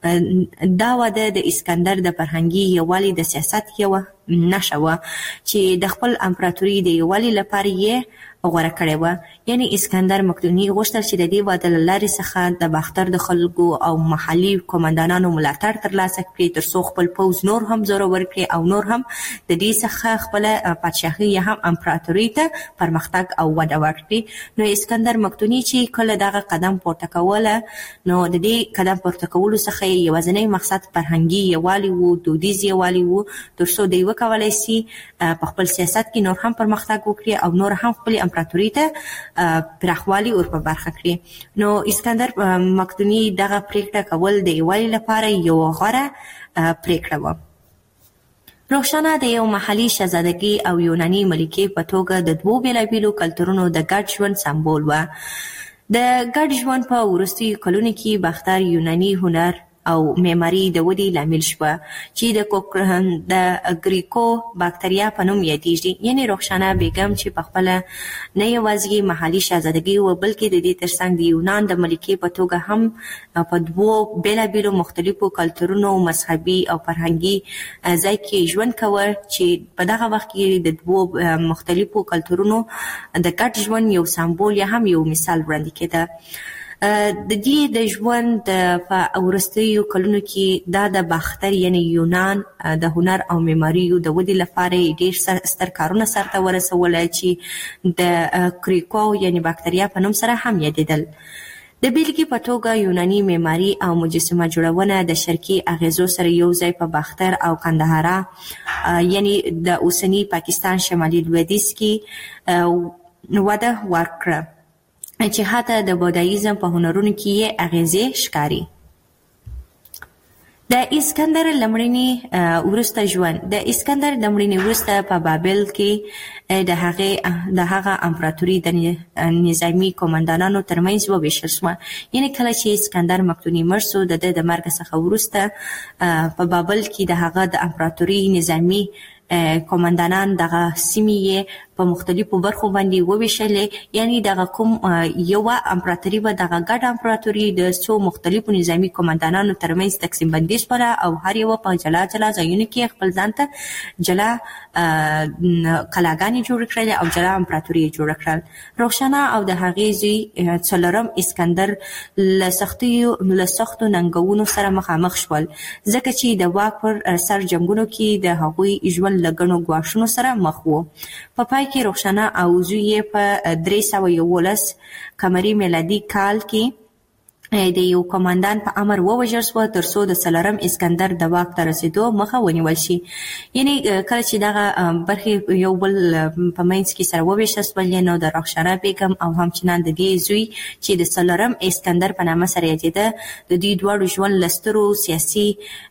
دا واده د اسکندر د فرهنګي یووالي د سیاست یوه نښه وه چې د خپل امپراتوري د یووالي لپاره یې غوره کړې وه. یعنې اسکندر مقدوني غوښتل چې د دې واده له لارې څخه د باختر د خلکو او محلي قومندانانو ملاتړ ترلاسه کړي تر څو خپل پوځ نور هم زورور کړي او نور هم د دې څخه خپله پادشاهي یا هم امپراتوري ته پرمختګ او وده ورکړي. نو اسکندر مقدوني چې کله دغه قدم پورته کوله، نو د دې قدم پورته کولو څخه یې یوازینی مقصد فرهنګي یووالي و، دودیز یووالي و، تر څو دوی وکولی سي په خپل سیاست کې نور هم پرمختګ وکړي او نور هم خپلې امپراتوري ته پراخوالی ور په برخه کړي. نو اسکندر مقدوني دغه پریکړه کول د یووالي لپاره یو غوره پریکړه وه. رخشانه د یو محلي شهزادګۍ او یوناني ملکې په توګه د دوو بېلابېلو کلتورونو د ګډ ژوند سمبول وه. د ګډ ژوند په وروستیو کلونو کې باختر یوناني هنر او معماري د ودې لامل شوه چې د کوکرن د ګریکو باکتریا په نوم یادېږي. یعنی رخسانه بیگم چې په خپله نه یوازې محلي شاهزادګي و بلکې د دې ترڅنګ د یونان د ملکې په توګه هم په دوو بېلابېلو مختلفو کلتورونو مذهبي او فرهنګي ځای کې ژوند کوه چې په دغه وخت کې د دوو مختلفو کلتورونو د ګډ ژوند یو سمبول یا هم یو مثال وړاندې کېده. د دې د ژوند په وروستیو کلونو کې دا د باختر یعنی یونان د هنر او معماریو د ودې لپاره ډېر ستر کارونه سرته ورسول چې د کریکو یعنی باکتریا په نوم سره هم یادېدل. د بیلګې په توګه یوناني معماري او مجسمه جوړونه د شرقي اغیزو سره یو ځای په باختر او کندهاره یعنی د اوسني پاکستان شمالي لویدیځ کې وده ورکړه چې حتی د بودایزم په هنرونو کې یې اغیزې ښکاري. د اسکندر لمړني وروسته ژوند. د اسکندر لمړني وروسته په بابل کې د هغه د هغه امپراتوري د نظامی کمانډانانو ترمنځ وویشل شوه. یعنی کله چې اسکندر مقدوني مړ شو د د مرګ څخه وروسته په بابل کې د هغه د امپراتوري نظامی کمانډانان دغه سیمې په مختلفو برخو باندې وویشلې. یعنی دغه کوم یو امپراتوري به دغه ګډ امپراتوري د څو مختلفو نظامی کمانډانانو ترمنځ تقسیم بندي شوله او هر یو په جلا جلا ځایونو کې خپل ځان ته جلا کلاګانې جوړ کړل او جلا امپراتوري جوړ کړل. رخسانه او د هغې زوی څلورم اسکندر له سختیو له سختو ننګونو سره مخامخ شول ځکه چې د واک پر سر جنګونو کې د هغوی ژوند له ګڼو ګواښونو سره مخ وو. په پای کې رخسانه او زوی یې په درې سوه یولس قمري میلادي کال کې د یو کمانډان په امر ووژل شوه تر څو د څلورم اسکندر د واک ته رسېدو مخه ونیول شي. یعنی کله چې دغه برخې یو بل په منځ کې سره وویشل شولې نو د رخسانه بیګم او همچنان د دې زوی چې د څلورم اسکندر په نامه سره یادېده د دوی دواړو ژوند له سترو سیاسي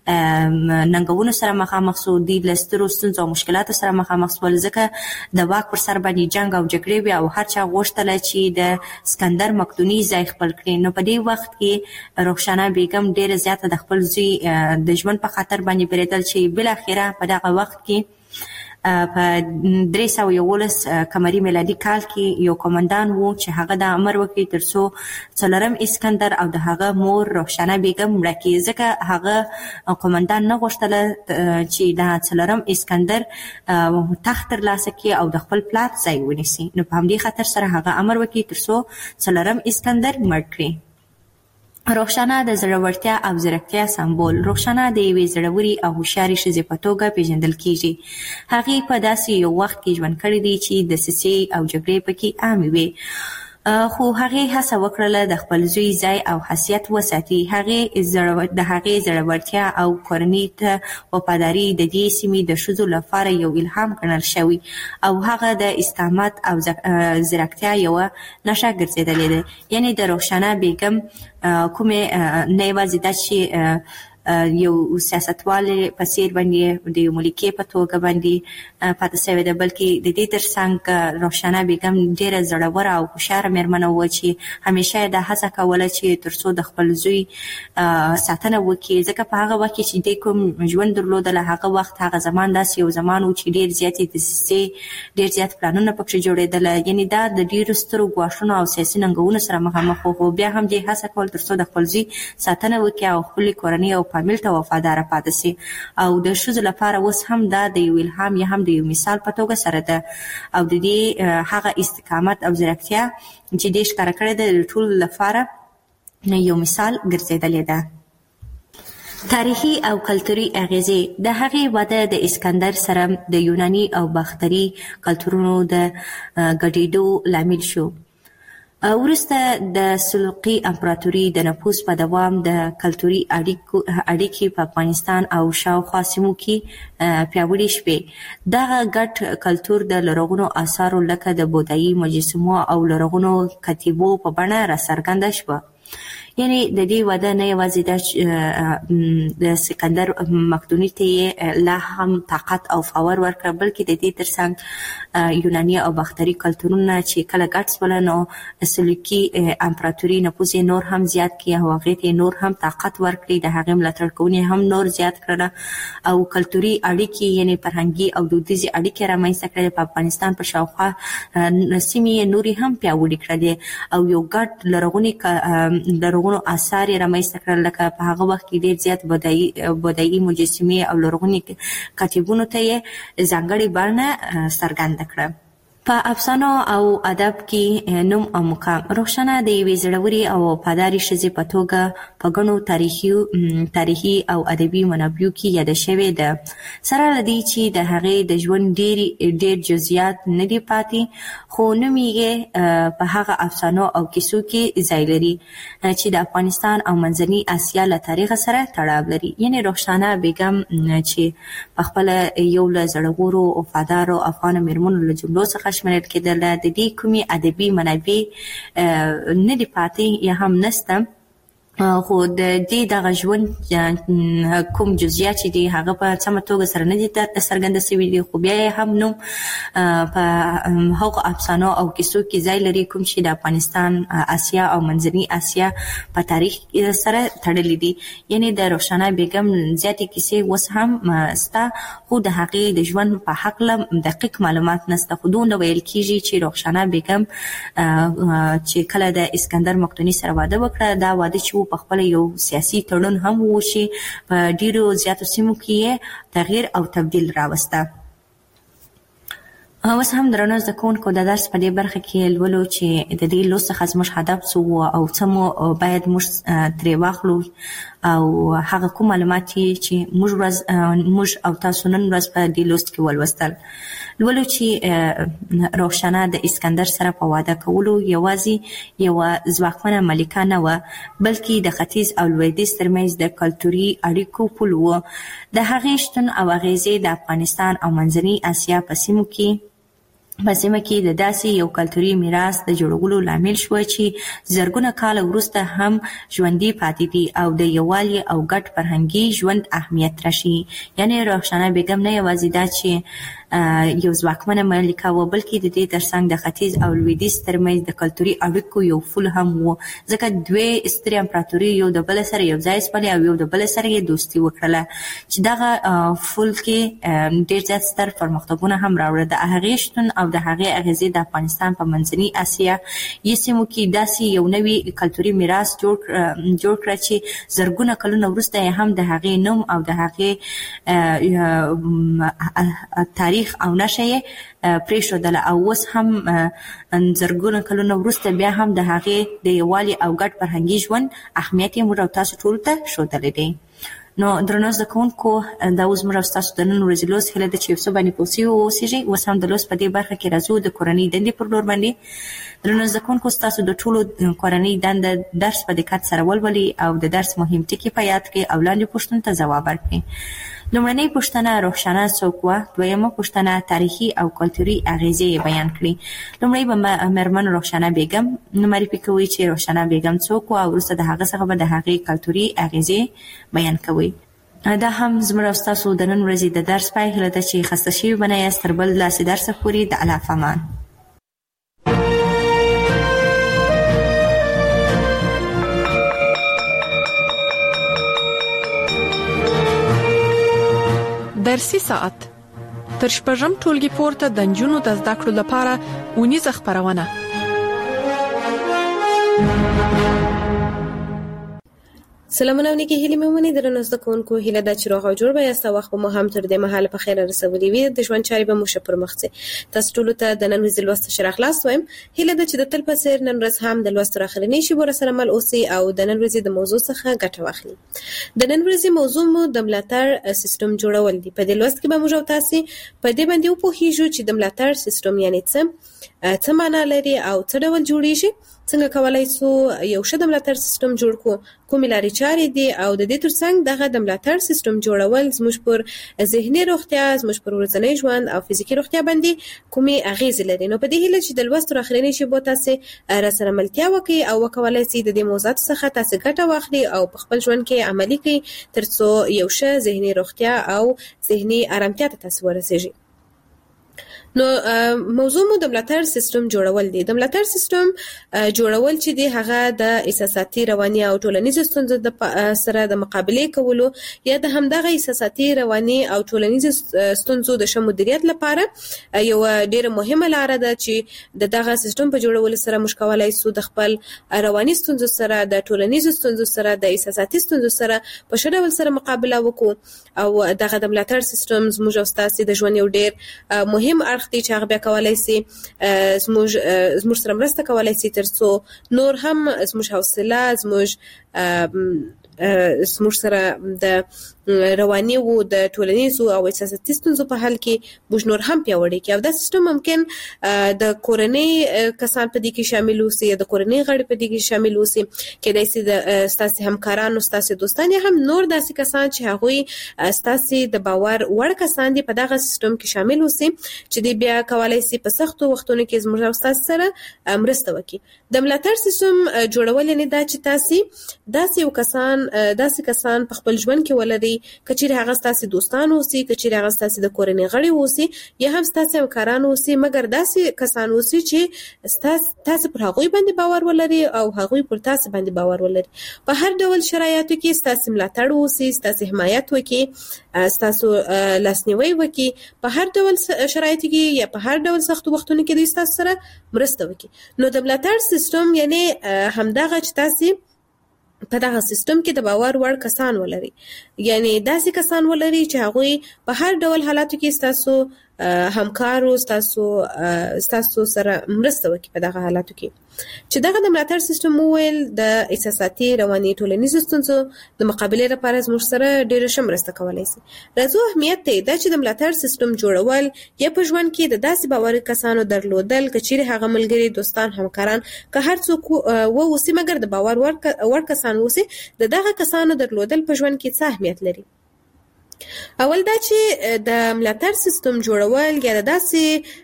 ننګونو سره مخامخ شو. دوی له سترو ستونزو او مشکلاتو سره مخامخ شول ځکه د واک پر سر باندې جنګ او جګړې وې او هر چا غوښتل چې د اسکندر مقدوني ځای خپل کړي. نو په دې وخت کې رخسانه بیگم ډیره زیاته د خپل زوی د ژوند په خاطر باندې بریدل چې بل اخیره په دغه وخت کې په درې سوه یولس قمري میلادي کال کې یو کمانډان وو چې هغه د امر وکړي تر څو څلورم اسکندر او د هغه مور رخسانه بیگم مړه کړي ځکه هغه کمانډان نه غوښتله چې د څلورم اسکندر تخت ترلاسه کړي او د خپل پلار ځای ونیسي. نو په همدې خاطر سره هغه امر وکړي تر څو څلورم اسکندر مړ کړي. رخسانه د زړورتیا او ځیرکتیا سمبول. رخسانه د یوې زړورې او هوښیارې ښځې په توګه پیژندل کیږي. هغې په داسې یو وخت کې ژوند کړی دی چې دسیسې او جګړې پکې عامې وې خو هغې هڅه وکړله د خپل زوی ځای او حیثیت وساتي. هغې د هغې زړورتیا او کورنۍ ته وفاداري د دې سیمې د ښځو لپاره یو الهام ګڼل شوی او هغه د استقامت او ځیرکتیا یوه نښه ګرځېدلې ده. یعنی د رخسانه بیګم کومې نه یوازې دا چې یو سیاستوال په څیر باندې د یو ملکې په توګه باندې پاتې شوې ده بلکې د دې ترڅنګ رخسانه بیګم ډېره زړوره او هوښیاره مېرمنه وه چې همیشه یې دا هڅه کوله چې تر څو د خپل زوی ساتنه وکړي ځکه په هغه وخت کې چې دی کوم ژوند درلودله هغه وخت هغه زمان داسې یو زمان و چې ډېر زیاتې دسیسې ډېر زیات پلانونه پکښې جوړېدله. یعنې دا د ډېرو سترو ګواښونو او سیاسي ننګونو سره مخامخ و خو بیا هم دې هڅه کول تر څو د خپل زوی ساتنه وکړي او خپلې کورنۍ او فامیل ته وفاداره پاتې شي. او د ښځو لپاره اوس هم دا د یو الهام یا هم د یو مثال په توګه سره ده او د دې هغه استقامت او ځیرکتیا چې دې ښکاره کړې ده د ټولو لپاره یو مثال ګرځېدلې ده. تاریخي او کلتوري اغیزې. د هغې وده د اسکندر سره د یوناني او باختري کلتورونو د ګډېدو لامل شو. وروسته د سلجوقي امپراتوري د نفوذ په دوام د کلتوري اړیکې په افغانستان او شاوخوا سیمو کې پیاوړې شوې. دغه ګډ کلتور د لرغونو آثارو لکه د بودایي مجسمو او لرغونو کتیبو په بڼه راڅرګنده شوه. یعنی د دې واده نه یوازې د سکندر مقدوني ته لا هم طاقت او فاور ورکړ، بلکې د دې ترڅنګ یوناني او باختري کلتورونه چې کله ګډ شول نو سلوکي امپراتوري نفوذ نور هم زیات کړ او هغې ته نور هم طاقت ورکړي، د هغې ملاتړ کوونکي هم نور زیات کړل او کلتوري اړیکې یعنې فرهنګي او دودیزې اړیکې رامنځته کړلې. په افغانستان په شاوخوا سیمې یې نورې هم پیاوړې کړلې او یو ګډ لرغوني لرغونو آثار یې رامنځته کړل، لکه په هغه وخت کې ډېر زیات بودایي بودایي مجسمې او لرغوني کتیبونو ته یې ځانګړې بڼه څرګنده کړه. په افسانو او ادب کې نوم او مقام روښانه د یوې زړورې او وفادارې ښځې په توګه په ګڼو تاریخي تاریخي او ادبي منابعو کې یاده شوې ده، سره له دې چې د هغې د ژوند ډېر ډېر جزئیات نه دي پاتې، خو نوم یې په هغه افسانو او کیسو کې ځای لري چې د افغانستان او منځني اسیا له تاریخ سره تړاو لري. یعنې روښانه بیګم چې په خپله یو له زړورو وفادارو افغانو مېرمنو له جملو څخه شمېرل کېدله، د دې کومې ادبي منابع نه دي پاتې یا هم نشته، خو د دې دغه ژوند کوم جزئیات چې دي هغه په سمه توګه سره نه دي څرګنده شوي دي، خو بیا یې هم نوم په هغو افسانو او کیسو کې ځای لري کوم چې د افغانستان، اسیا او منځني اسیا په تاریخ سره تړلي دي. یعنې د روښانه بیګم زیاتې کیسې اوس هم شته، خو د هغې د ژوند په هکله دقیق معلومات نشته، خو دومره ویل کېږي چې روښانه بیګم چې کله د اسکندر مقدوني سره واده وکړه، دا واده چې په خپل یو سیاسي تړون هم و چې په ډیرو زیاتو سیمو کې تغییر او تبدیل راوسته. اوس هم درنو زده کوونکو د درس په دې برخه کې لولو چې د دې لوست څخه زموږ هدف څه و او څه مو باید موږ ترې واخلو او هغه کوم معلومات چې موږ ورځ موږ او تاسو نن ورځ په دې لوست کې ولوستل. لولو چې روښانه د اسکندر سره په واده کولو یوازې یوه ځواکمنه ملکه نه وه، بلکې د ختیځ او لویدیځ ترمنځ د کلتوري اړیکو پل و. د هغې شتون او اغیزې د افغانستان او منځني اسیا په سیمو کې په سیمه کې د داسې یو کلتوري میراث د جوړولو لامل شوه چې زرګونه کاله وروسته هم ژوندي پاتې دي او د یووالي او ګډ فرهنګي ژوند اهمیت راشي. یعنې روښانه بیګم نه یوازې دا چې یو ځواکمنه ملکه وه، بلکې د دې ترڅنګ د ختیځ او لویدیځ ترمنځ د کلتوري اړیکو یو پل هم و، ځکه دوې سترې امپراتوري یو د بل سره یو ځای شولې او یو د بل سره یې دوستي وکړله چې دغه پل کې ډېر زیات ستر پرمختګونه هم راوړل. د هغې شتون او د هغې اغیزې د افغانستان په منځني اسیا یې سیمو کې داسې یو نوی کلتوري میراث جوړ جوړ کړه چې زرګونه کلونه وروسته یې هم د هغې نوم او د هغې تاریخ او نشه یې پرېښودله او اوس هم زرګونه کلونه وروسته بیا هم د هغې د یووالي او ګډ فرهنګي ژوند اهمیت یې موږ او تاسو ټولو ته ښودلی دی. نو درنو زده کوونکو، دا اوس موږ او ستاسو د نن ورځې لوست هیله ده چې یو څه باندې پوه سوي واوسېږئ. اوس هم د لوست په دې برخه کې راځو د کورنۍ دندې پر لور باندې. درنو زده کوونکو، ستاسو د ټولو کورنۍ دنده درس په دقت سره ولولئ او د درس مهم ټکي په یاد کړئ او لاندې پوښتنو ته ځواب ورکړئ. لومړنۍ پوښتنه روښانه څوک وه؟ دویمه پوښتنه تاریخي او کلتوري اغیزې یې بیان کړي. لومړی به مېرمن روښانه بیګم معرفي کوئ چې روښانه بیګم څوک وه او وروسته د هغه څخه به د هغې کلتوري اغیزې بیان کوئ. دا هم زموږ او ستاسو د نن ورځې د درس پای. هیله ده چې خسته شوي به نه یاست. تر بل داسې درسه پورې د الله په امان. درسي ساعت تر شپږم ټولګي پورته د نجونو د زده کړو لپاره اونیزه خپرونه. سلامونه او نیکی هیلې مې ومنئ. درنو زده کوونکو، هیله ده چې روغ او جوړ به یاست او وخت به مو هم تر دې مهاله په خیر رسولی وي. د ژوند چارې به مو ښه پر مخ ځي. تاسو ټولو ته د نن ورځې لوست ښه راغلاست وایم. هیله ده چې د تل په څېر نن ورځ هم د لوست اخرنۍ شېبو راسره مل اوسئ او د نن ورځې د موضوع څخه ګټه واخلئ. د نن ورځې موضوع مو د ملاتړ سیستم جوړول دي. په دې لوست کې به موږ او تاسې په دې باندې وپوهیږو چې د ملاتړ سیستم یعنې څه څه معنا لري او څه ډول جوړیږي، څنګه کولای شو یو ښه د ملاتړ سیستم جوړ کړو کومې لارې چارې دي او د دې ترڅنګ دغه د ملاتړ سیستم جوړول زموږ پر ذهني روغتیا، زموږ پر ورځنی ژوند او فزیکي روغتیا باندې کومې اغیزې لري. نو په دې هیله چې د لوست تر اخرنۍ شیبو تاسې راسره ملتیا وکړئ او وکولای شئ د دې موضوعاتو څخه تاسې ګټه واخلئ او په خپل ژوند کې عملي کړئ ترڅو یو ښه ذهني روغتیا او ذهني آرامتیا ته تاسې ورسیږئ. نو موضوع مو د ملاتړ سیستم جوړول دي. د ملاتړ سیستم جوړول چې دی هغه د احساساتي، رواني او ټولنیزو ستونزو سره د مقابله کولو یا د همدغه احساساتي، رواني او ټولنیزو ستونزو د ښه مدیریت لپاره یو ډیره مهمه لار ده چې د دغه سیستم په جوړولو سره موږ کولای شو د خپل رواني ستونزو سره، د ټولنیزو ستونزو سره، د احساساتي ستونزو سره په ښه ډول سره مقابله وکړو او دغه د ملاتړ سیستم زموږ او ستاسو د ژوند یو ډیر مهم اړخ دی چې هغه بیا کولای شي زموږ زموږ سره مرسته کولای شي ترڅو نور هم زموږ حوصله، زموږ زموږ سره د رواني او د ټولنیزو او احساساتي ستونزو په حل کې موږ نور هم پیاوړي کړو. دا سیستم ممکن د کورنۍ کسان په دې کې شامل وي، د کورنۍ غړي په دې کې شامل وي، کېدای شي د ستاسو همکارانو، ستاسو دوستان یا هم نور داسې کسان چې هغوی ستاسو د باور وړ کسان دي په دغه سیستم کې شامل وي چې دی بیا کولای شي په سختو وختونو کې زموږ او تاسو سره مرسته وکړي. د ملاتړ سیستم جوړول یعنی دا چې تاسو داسې یو کسان داسې کسان په خپل ژوند کې ولري کچېرې هغه ستاسو دوستان اوسي، کچېرې هغه ستاسو د کورنۍ غړي اوسي یا هم ستاسو همکاران اوسي، مګر داسې کسان اوسي چې ستاسو تاسو پر هغوی باندې باور ولري او هغوی پر تاسو باندې باور ولري. په هر ډول شرایطو کې ستاسو ملاتړ اوسي، ستاسو حمایت وکړي، ستاسو لاسنیوي وکړي، په هر ډول شرایطو کې یا په هر ډول سختو وختونو کې د تاسو سره مرسته وکړي. نو د ملاتړ سیستم یعنی همدغه چې تاسو په دغه سیستم کې د باور وړ کسان ولري، یعنی داسې کسان ولري چې هغوی په هر ډول حالاتو کې تاسو همکارو تاسو تاسو سره مرسته وکړي په دغه حالاتو کې. چې دغه د ملاتړ سیستم ویل د احساساتي، رواني، ټولنیزو ستونزو د مقابله لپاره زموږ سره ډیره ښه مرسته کولای شي. راځو اهمیت ته دا چې د ملاتړ سیستم جوړول یا په ژوند کې د داسې باوري کسانو درلودل کچېرې هغه ملګري، دوستان، همکاران که هر څوک ووسي مګر د باور وړ کسان ووسي، د دغه کسانو درلودل په ژوند کې څه اهمیت لري؟ اول دا چې د ملاتړ سیستم جوړول یا د داسې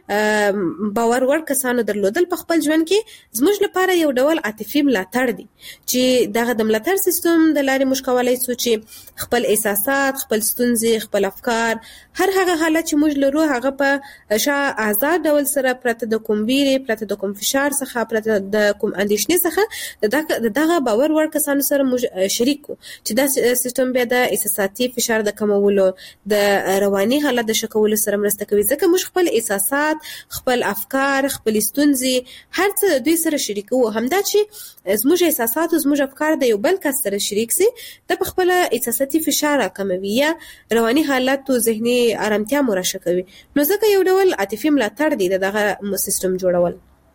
باور وړ کسانو درلودل په خپل ژوند کې زموږ لپاره یو ډول عاطفي ملاتړ دی چې دغه د ملاتړ سیستم د لارې موږ کولای شو چې خپل احساسات، خپل ستونزې، خپل افکار، هر هغه حالت چې موږ لرو هغه په ښه آزاد ډول سره پرته د کوم ویرې، پرته د کوم فشار څخه، پرته د کوم اندېښنې څخه د دغه باور وړ کسانو سره موږ شریک کړو چې دا سیستم بیا د احساساتي فشار د کمولو، د رواني حالت د ښه کولو سره مرسته کوي، ځکه موږ خپل احساسات، خپل افکار، خپل ستونزې هر څه د دوی سره شریکو. همدا چې زموږ احساسات او زموږ افکار د یو بل کس سره شریک سي د په خپل احساساتي فشار راکموي یا رواني حالت او ذهني آرامتیا مو راښه کوي. نو ځکه یو ډول عاطفي ملاتړ دی دغه سیستم جوړول.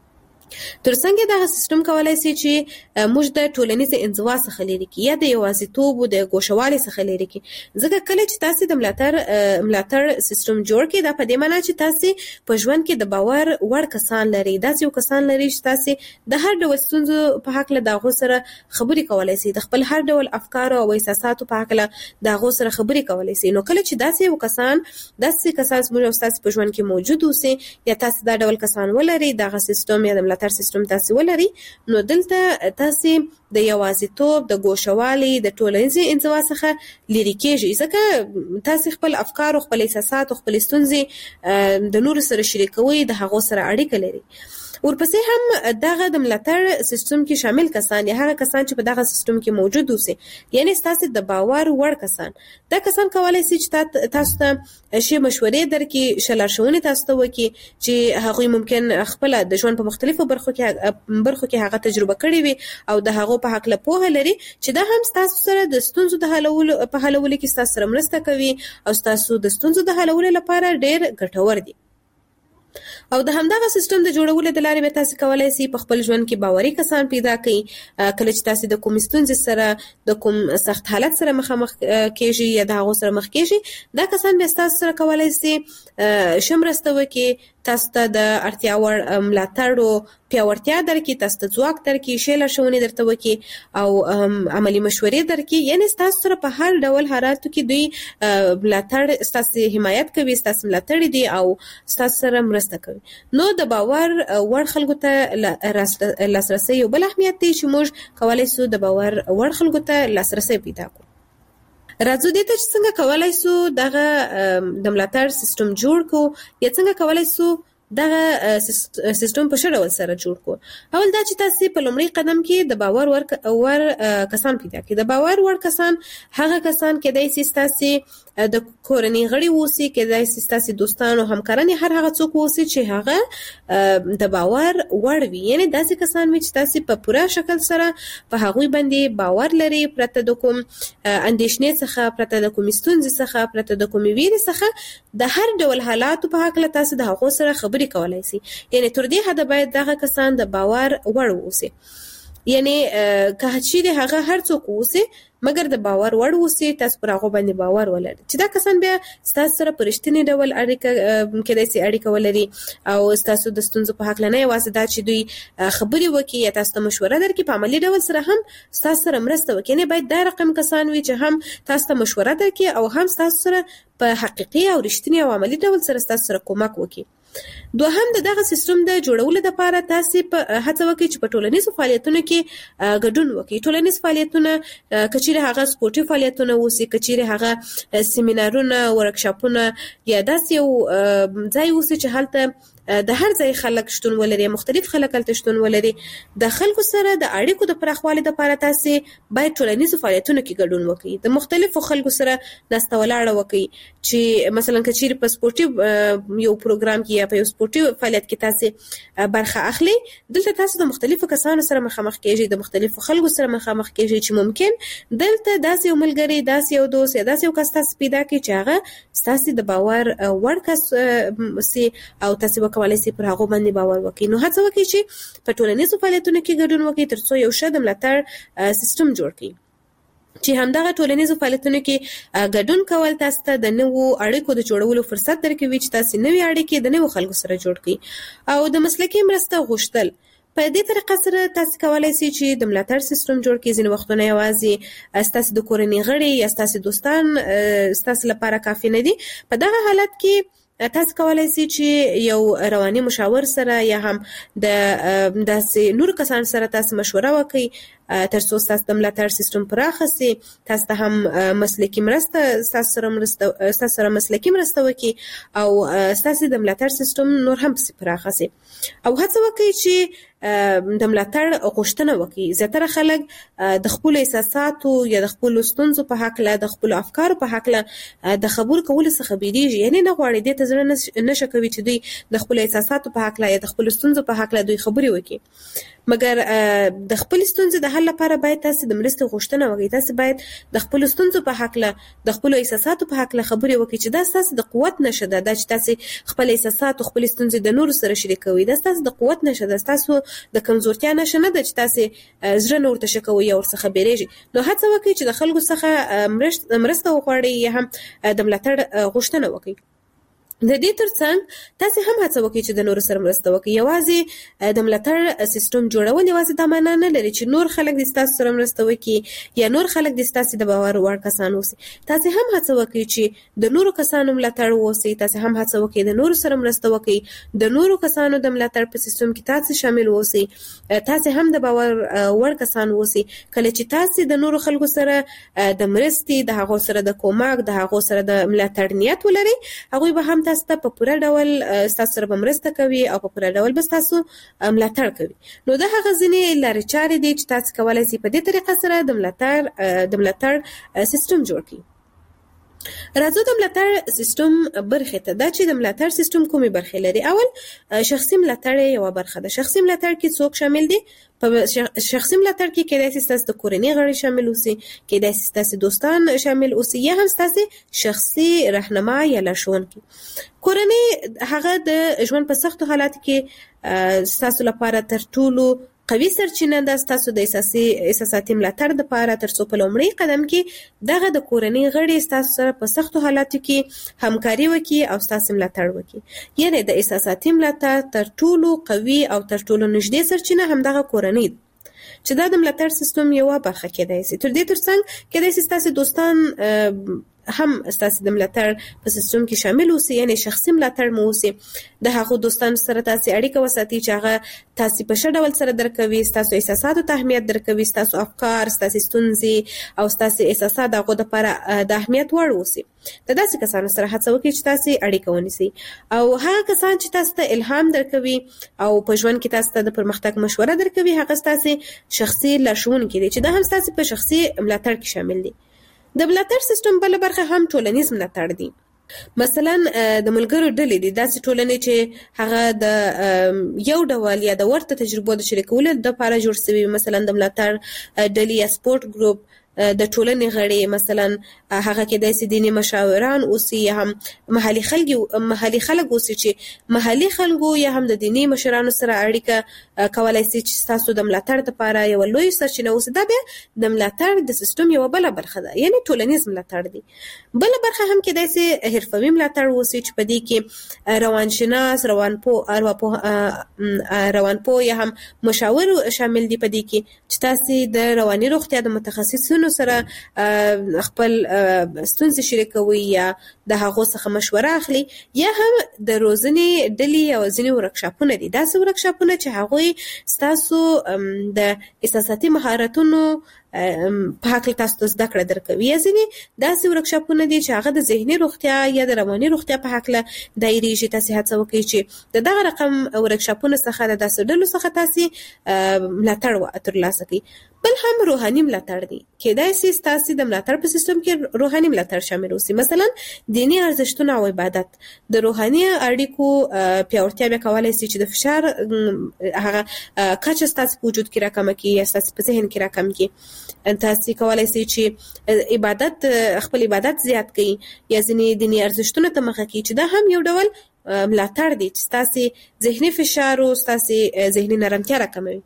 ترڅنګ دغه سیستم کولای شي چې موږ د ټولنیز انزوا څخه لري کی یا د یوازیتوب او د ګوښوالي څخه لري کی. ځکه کله چې تاسو د ملاتړ ملاتړ سیستم جوړ کړئ دا په دې معنی چې تاسو په ژوند کې د باور وړ کسان لري، داسې یو کسان لري چې تاسو د هر ډول ستونزو په حق له دغه سره خبرې کولای شئ، د خپل هر ډول افکار او احساساتو په حق له دغه سره خبرې کولای شئ. نو کله چې داسې یو کسان داسې کسان موږ او تاسو په ژوند کې موجود اوسئ یا تاسو دا ډول کسان ولري، دغه سیستم یا د ملاتړ سیستم تاسو ولري، نو دلته تاسو د یوازیتوب، د ګوښوالي، د ټولنیزې انزوا څخه لرې کېږئ، ځکه تاسو خپل افکار او خپل احساسات او خپل ستونزې د نورو سره شریکوي، د هغو سره اړیکه لري. ورپسې هم دغه د ملاتړ سیستم کې شامل کسان یا هغه کسان چې په دغه سیستم کې موجود اوسي، یعنی تاسو د باور وړ کسان، دا کسان کولای شي چې تاسو ته شی مشورې درکړي، شلارښوونې تاسو ته وکړي چې هغوی ممکن خپل د ژوند په مختلفو برخو کې برخو کې هغه تجربه کړې وي او د هغو په حق له پوهه لري چې دا هم تاسو سره د ستونزو د حلولو په حلولو کې تاسو سره مرسته کوي او تاسو د ستونزو د حلولو لپاره ډېر ګټور دي. او د همدغه سیستم د جوړولو د لارې به تاسو کولای شئ په خپل ژوند کې باوري کسان پیدا کړئ. کله چې تاسو د کوم ستونزې سره، د کوم سخت حالت سره مخامخ کېږئ یا د هغو سره مخ کېږئ، دا کسان به تاسو سره کولای شي ښه مرسته وکړي، تاسو ته د اړتیا وړ ملاتړ او پیاوړتیا درکې، تاسو ته ځواک درکې، ښې لارښوونې درته وکړي او عملي مشورې درکې. یعنې ستاسو سره په هر ډول حالاتو کې دوی ملاتړ، ستاسو حمایت کوي، ستاسو ملاتړ دي او ستاسو سره مرسته کوي. نو د باور وړ خلکو ته لاسرسی یو بل اهمیت دی چې موږ کولی شو د باور وړ خلکو ته لاسرسی پیدا کړو. راځو دې ته چې څنګه کولی شو دغه د ملاتړ سیستم جوړ کړو یا څنګه کولی شو دغه سیستم په ښه ډول سره جوړ کړو. اول دا چې تاسو په لومړي قدم کې د باور ور ور کسان پیدا کړئ. د باور ور کسان هغه کسان کېدای شي ستاسو د کورنۍ غړي اوسي، کېدای شي ستاسو دوستان او همکاران، هر هغه څوک اوسي چې هغه د باور وړ وي. یعنې داسې کسان وي چې تاسو په پوره شکل سره په هغوی باندې باور لري، پرته د کوم اندېښنې څخه، پرته د کوم ستونزې څخه، پرته د کوم ویرې څخه د هر ډول حالاتو په هکله تاسو د هغو سره خبرې کولای شي. یعنې تر دې حده باید دغه کسان د باور وړ اوسي. یعنې که چیرې هغه هر څوک اوسي مګر د باور وړ اوسي، تاسو پر هغه باندې باور ولرئ چې دا کسان بیا ستاسو سره په رښتیني ډول اړیکه کېدای شي اړیکه ولري او ستاسو د ستونزو په هکله نه یوازې دا چې دوی خبرې وکړي یا تاسو ته مشوره درکړي، په عملي ډول سره هم ستاسو سره مرسته وکړي. یعنې باید دا رقم کسان وي چې هم تاسو ته مشوره درکړي او هم ستاسو سره په حقیقي او رښتیني او عملي ډول سره ستاسو سره کومک وکړي. دوهم، د دغه سیستم د جوړولو لپاره تاسو په هڅه وکړئ چې په ټولنیزو فعالیتونو کې ګډون وکړئ. ټولنیز فعالیتونه کچېرې هغه سپورټي فعالیتونه اوسي، کچېرې هغه سیمینارونه، ورکشاپونه یا داسې یو ځای اوسي چې هلته د هر ځای خلک شتون ولري، مختلف خلک هلته شتون ولري. د خلکو سره د اړیکو د پراخوالي لپاره تاسو باید ټولنیزو فعالیتونو کې ګډون وکړئ. د مختلفو خلکو سره ناسته ولاړه وکړئ چې مثلا کچېرې په سپورټي یو پروګرام کې یا په یو سپورټي فعالیت کې تاسو برخه اخلي، دلته تاسو د مختلفو کسانو سره مخامخ کېږئ، د مختلفو خلکو سره مخامخ کېږئ چې ممکن دلته داسې یو ملګری، داسې یو دوست یا داسې یو کس تاسو پیدا کړئ چې هغه ستاسو د باور وړ کس سي او تاسو وکولای شئ پر هغه باندې باور وکړئ. نو هڅه وکړئ چې په ټولنیزو فعالیتونو کې ګډون وکړئ ترڅو یو ښه د ملاتړ سیستم جوړ کړئ. چې همدغه ټولنیزو فعالیتونو کې ګډون کول تاسو ته د نوو اړیکو د جوړولو فرصت درکوي چې تاسو نوې اړیکې د نوو خلکو سره جوړ کړئ. او د مسلکي مرسته غوښتل، په دې طریقه سره تاسو کولای شئ چې د ملاتړ سیستم جوړ کړئ. ځینې وختونه یوازې ستاسو د کورنۍ غړي یا ستاسو دوستان ستاسو لپاره کافي نه دي. په دغه حالت کې تاسو کولای شئ چې یو رواني مشاور سره یا هم د داسې نور کسان سره تاسو مشوره وکړئ ترڅو ستاسو د ملاتړ سیستم پراخ شي. تاسو ته هم مسلکي مرسته ستاسو سره مرسته ستاسو سره مسلکي مرسته وکړي او ستاسو د ملاتړ سیستم نور هم پراخ شي. او هڅه وکړئ چې د ملاتړ غوښتنه وکړي. زیاتره خلک د خپل احساساتو یا د خپل ستونزو په هکله، د خپل افکارو په هکله د خبرو کولو څخه بیریږي. یعنې نه غواړي، دې ته زړه نشه کوي چې دوی د خپل احساساتو په هکله یا د خپل ستونزو په هکله دوی خبرې وکړي. مګر د خپل ستونزې د حل لپاره باید تاسو د مرستې غوښتنه وکړئ. تاسو باید د خپل ستونزو په هکله، د خپل احساساتو په هکله خبرې وکړئ چې دا ستاسو د قوت نښه ده. دا چې تاسو خپل احساسات او خپل ستونزې د نورو سره شریکوئ، دا ستاسو د قوت نښه ده، ستاسو د کمزورتیا نښه نه ده چې تاسو زړه نه ورته شکوئ یا ورڅخه بیریږئ. نو هڅه وکړئ چې د خلکو څخه مرسته وغواړئ یا هم د ملاتړ غوښتنه وکړئ. د دې ترڅنګ تاسو هم هڅه وکړئ چې د نورو سره مرسته وکړئ. یوازې د ملاتړ سیستم جوړول یوازې دا معنا نه لري چې نور خلک د تاسو سره مرسته وکړي یا نور خلک د تاسو د باور وړ کسان اوسي. تاسو هم هڅه وکړئ چې د نورو کسانو ملاتړ ووسئ. تاسو هم هڅه وکړئ د نورو سره مرسته وکړئ، د نورو کسانو د ملاتړ په سیستم کې تاسو شامل اوسئ. تاسو هم د باور وړ کسان اوسئ. کله چې تاسو د نورو خلکو سره د مرستې، د هغو سره د کومک، د هغو سره د ملاتړ نیت ولرئ، هغوی به هم تاسو ته په پوره ډول تاسو سره به مرسته کوي او په پوره ډول به تاسو ملاتړ کوي. نو دا هغه ځینې لارې چارې دي چې تاسو کولای شئ په دې طریقه سره د ملاتړ د ملاتړ سیستم جوړ کړئ. راځو د ملاتړ سیستم برخې ته. دا چې د ملاتړ سیستم کومې برخې لري. اول، شخصي ملاتړ یوه برخه ده. شخصي ملاتړ کې څوک شامل دي؟ په شخصي ملاتړ کې کېدای شي ستاسو د کورنۍ غړي شامل اوسي، کېدای شي ستاسو دوستان شامل اوسي یا هم ستاسو شخصي رهنما یا لارښوونکي. کورنۍ هغه د ژوند په سختو حالاتو کې ستاسو لپاره تر ټولو قوي سرچینه ده ستاسو د احساسي احساساتي ملاتړ لپاره، ترڅو په لومړي قدم کې دغه د کورنۍ غړي ستاسو سره په سختو حالاتو کې همکاري وکړي او ستاسو ملاتړ وکړي. یعنی د احساساتي ملاتړ تر ټولو قوي او تر ټولو نږدې سرچینه همدغه کورنۍ ده چې دا د ملاتړ سیستم یوه برخه کېدای شي. تر دې ترڅنګ کېدای شي ستاسو دوستان هم ستاسو د ملاتړ په سیستم کې شامل اوسي، یعنی شخصي ملاتړ مو اوسي. د هغو دوستانو سره تاسو اړیکه وساتئ چې هغه تاسو په ښه ډول سره درکوي، ستاسو احساساتو ته اهمیت درکوي، ستاسو افکار، ستاسو ستونزې او ستاسو احساسات د هغو لپاره د اهمیت وړ اوسي. د داسې کسانو سره هڅه وکړئ چې تاسو اړیکه ونیسئ، او هغه کسان چې تاسو ته الهام درکوي او په ژوند کې تاسو ته د پرمختګ مشوره درکوي، هغه ستاسو شخصي لارښوونکي دي چې دا هم ستاسو په شخصي ملاتړ کې شامل دي. د ملاتړ سیستم بل برخه هم ټولنیز ملاتړ دی. مثلا د ملګرو ډلې دي، داسې ټولنې چې هغه د یو ډول یا د ورته تجربو د شریکولو لپاره جوړ شوي، مثلا د ملاتړ ډلې یا سپورت ګروپ د ټولنې غړي، مثلا هغه کېدای شي دیني مشاوران اوسي یا هم محلي خلک محلي خلک اوسي چې محلي خلکو یا هم د دیني مشرانو سره اړیکه کولای شي چې تاسو د ملاتړ لپاره یو لوی سرچینه اوسي. دا بیا د ملاتړ د سیستم یو بل برخه ده، یعنی ټولنیز ملاتړ دی. بل برخه هم کېدای شي حرفوي ملاتړ اوسي چې په دې کې روانشناس، روانپوه، ارواپوه روانپوه یا هم مشاور شامل دي په دې کې چې تاسو د رواني روغتیا د متخصصینو سره خپل ستونزې شریکوي یا د هغو څخه مشوره اخلي، یا هم د روزنې ډلې او ځینې ورکشاپونه دي. داسې ورکشاپونه چې هغوی ستاسو د احساساتي مهارتونو په حق تاسو ته زده کړه درکوي، یا ځینې داسې ورکشاپونه دي چې هغه د ذهني روغتیا یا د رواني روغتیا په حق دایریږي. تاسو هڅه وکړئ چې د دغه رقم ورکشاپونو څخه د داسې ډلو څخه تاسو ملاتړ ترلاسه کړئ. بل هم روحاني ملاتړ دی. کېدای شي ستاسو د ملاتړ په سیستم کې روحاني ملاتړ شامل اوسي، مثلا دیني ارزښتونه او عبادت. د روحاني اړیکو پیاوړتیا به کولای شي چې د فشار هغه کچه ستاسو په وجود کې راکمه کړي یا ستاسو په ذهن کې راکم کړي. تاسو کولای شي چې عبادت خپل عبادت زیات کړئ یا ځینې دیني ارزښتونه ته مخه کړئ، چې دا هم یو ډول ملاتړ دی چې ستاسو ذهني فشار او ستاسو ذهني نرمتیا راکموي.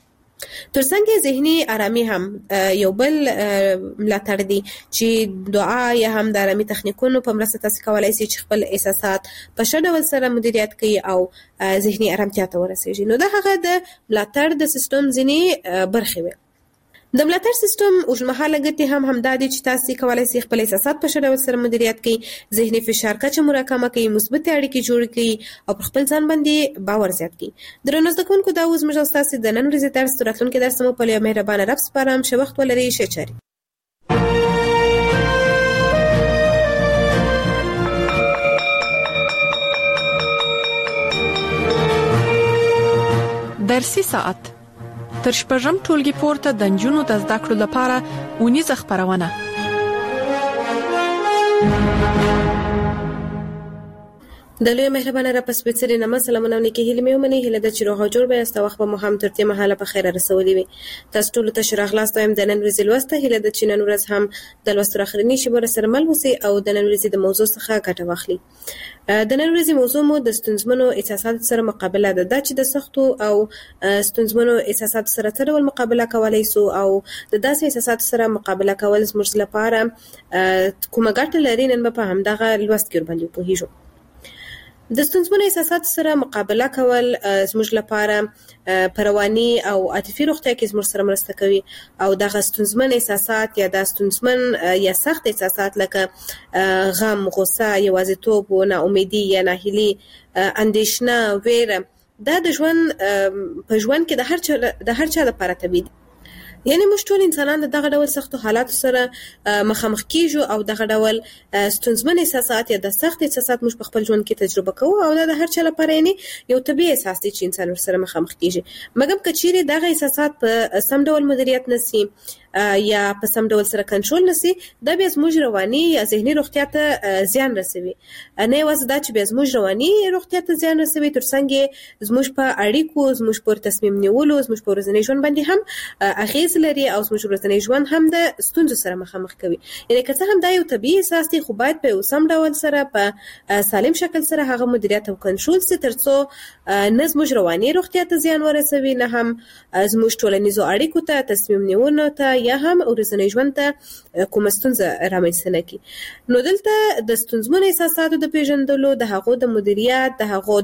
ترڅنګ ذهني آرامي هم یو بل ملاتړ دی چې دعا یا هم د آرامي تخنیکونو په مرسته تاسو کولای شئ چې خپل احساسات په ښه ډول سره مدیریت کړئ او ذهني آرامتیا ته ورسیږئ. نو دا هغه د ملاتړ د سیستم ځینې برخې وي. د ملاتړ سیستم اوږدمهاله ګټې هم همدا دي چې تاسو کولای شئ خپل احساسات په ښه ډول سره مدیریت کړئ، ذهني فشار کچه مو راکمه کړئ، مثبت اړیکې جوړ کړئ او پر خپل ځان باندې باور زیات کړئ. درنو زده کوونکو، دا اوس موږ ستاسو د نن ورځې درس تر راتلونکي درس مو په یو مهربانه رب سپارم. ښه وخت ولرئ، ښه چارې. درسي ساعت تر شپږم ټولګي پورته د نجونو د زده کړو لپاره اونیزه خبرونه. د لوی مهربانه را پس بچری نامه سلامونه نیکی هیله مې ومني. هیله د چیرې هجوړ به است وخت به مو هم ترته محله په خیر رسولي وي. تاسو ټول ته شرح خلاص وایم د نن ورځې لوسته. هیله د چینن ورځ هم د لوستر اخرنی شی بر سره مل وسی او د نن ورځې د موضوع څخه ګټه واخلي. د نن ورځې موضوع مو د ستونزمنو احساسات سره مقابله ده. د چې د سختو او ستونزمنو احساسات سره تر ول مقابله کولای سو او د داسې احساسات سره مقابله کول زموږ لپاره کومه ګټه لري نن په همدغه لوست کې باندې پوهیږو. د ستونزمنو احساسات سره مقابله کول زموږ لپاره پروانی او عاطفي روغتیا کې زموږ سره مرسته کوي او دغه ستونزمن احساسات یا د ستونزمن یا سخت احساسات لکه غم، غوسه، یوازیتوب، ناامیدي یا ناهیلي، اندېښنه، ویره، دا د ژوند په ژوند کې د هر چا د هر چا لپاره طبیعي دي. یعنی موږ ټول انسانان دغه ډول سختو حالاتو سره مخامخ کیږو او دغه ډول ستونزمن احساسات یا د سخت احساسات موږ په خپل ژوند کې تجربه کوو او دا د هر چا لپاره یعنی یو طبيعي احساس دی چې انسان ورسره مخامخ کیږي. مګر کچېرې دغه احساسات په سم ډول مدیریت نشي یا په سم ډول سره کنټرول نشي دا بیا زموږ رواني یا ذهني روغتیا ته زیان رسوي. نه یوازې دا چې بیا زموږ رواني روغتیا ته زیان رسوي ترڅنګ زموږ په اړیکو زموږ په تصمیم نیولو زموږ په ورځني ژوند باندې هم اغیز لري او زموږ ورځنی ژوند هم د ستونزو سره مخامخ کوي. یعنی که څه هم دا یو طبيعي احساس دی خو باید په سم ډول سره په سالم شکل سره هغه مدیریت او کنټرول سي ترڅو نه زموږ رواني روغتیا ته زیان ورسوي نه هم زموږ ټولنیزو اړیکو ته تصمیم نیونه ته یا هم ورځنی ژوند ته کومه ستونزه رامنځته نه کړي. نو دلته د ستونزمنو احساساتو د پیژندلو د هغو د مدیریت د هغو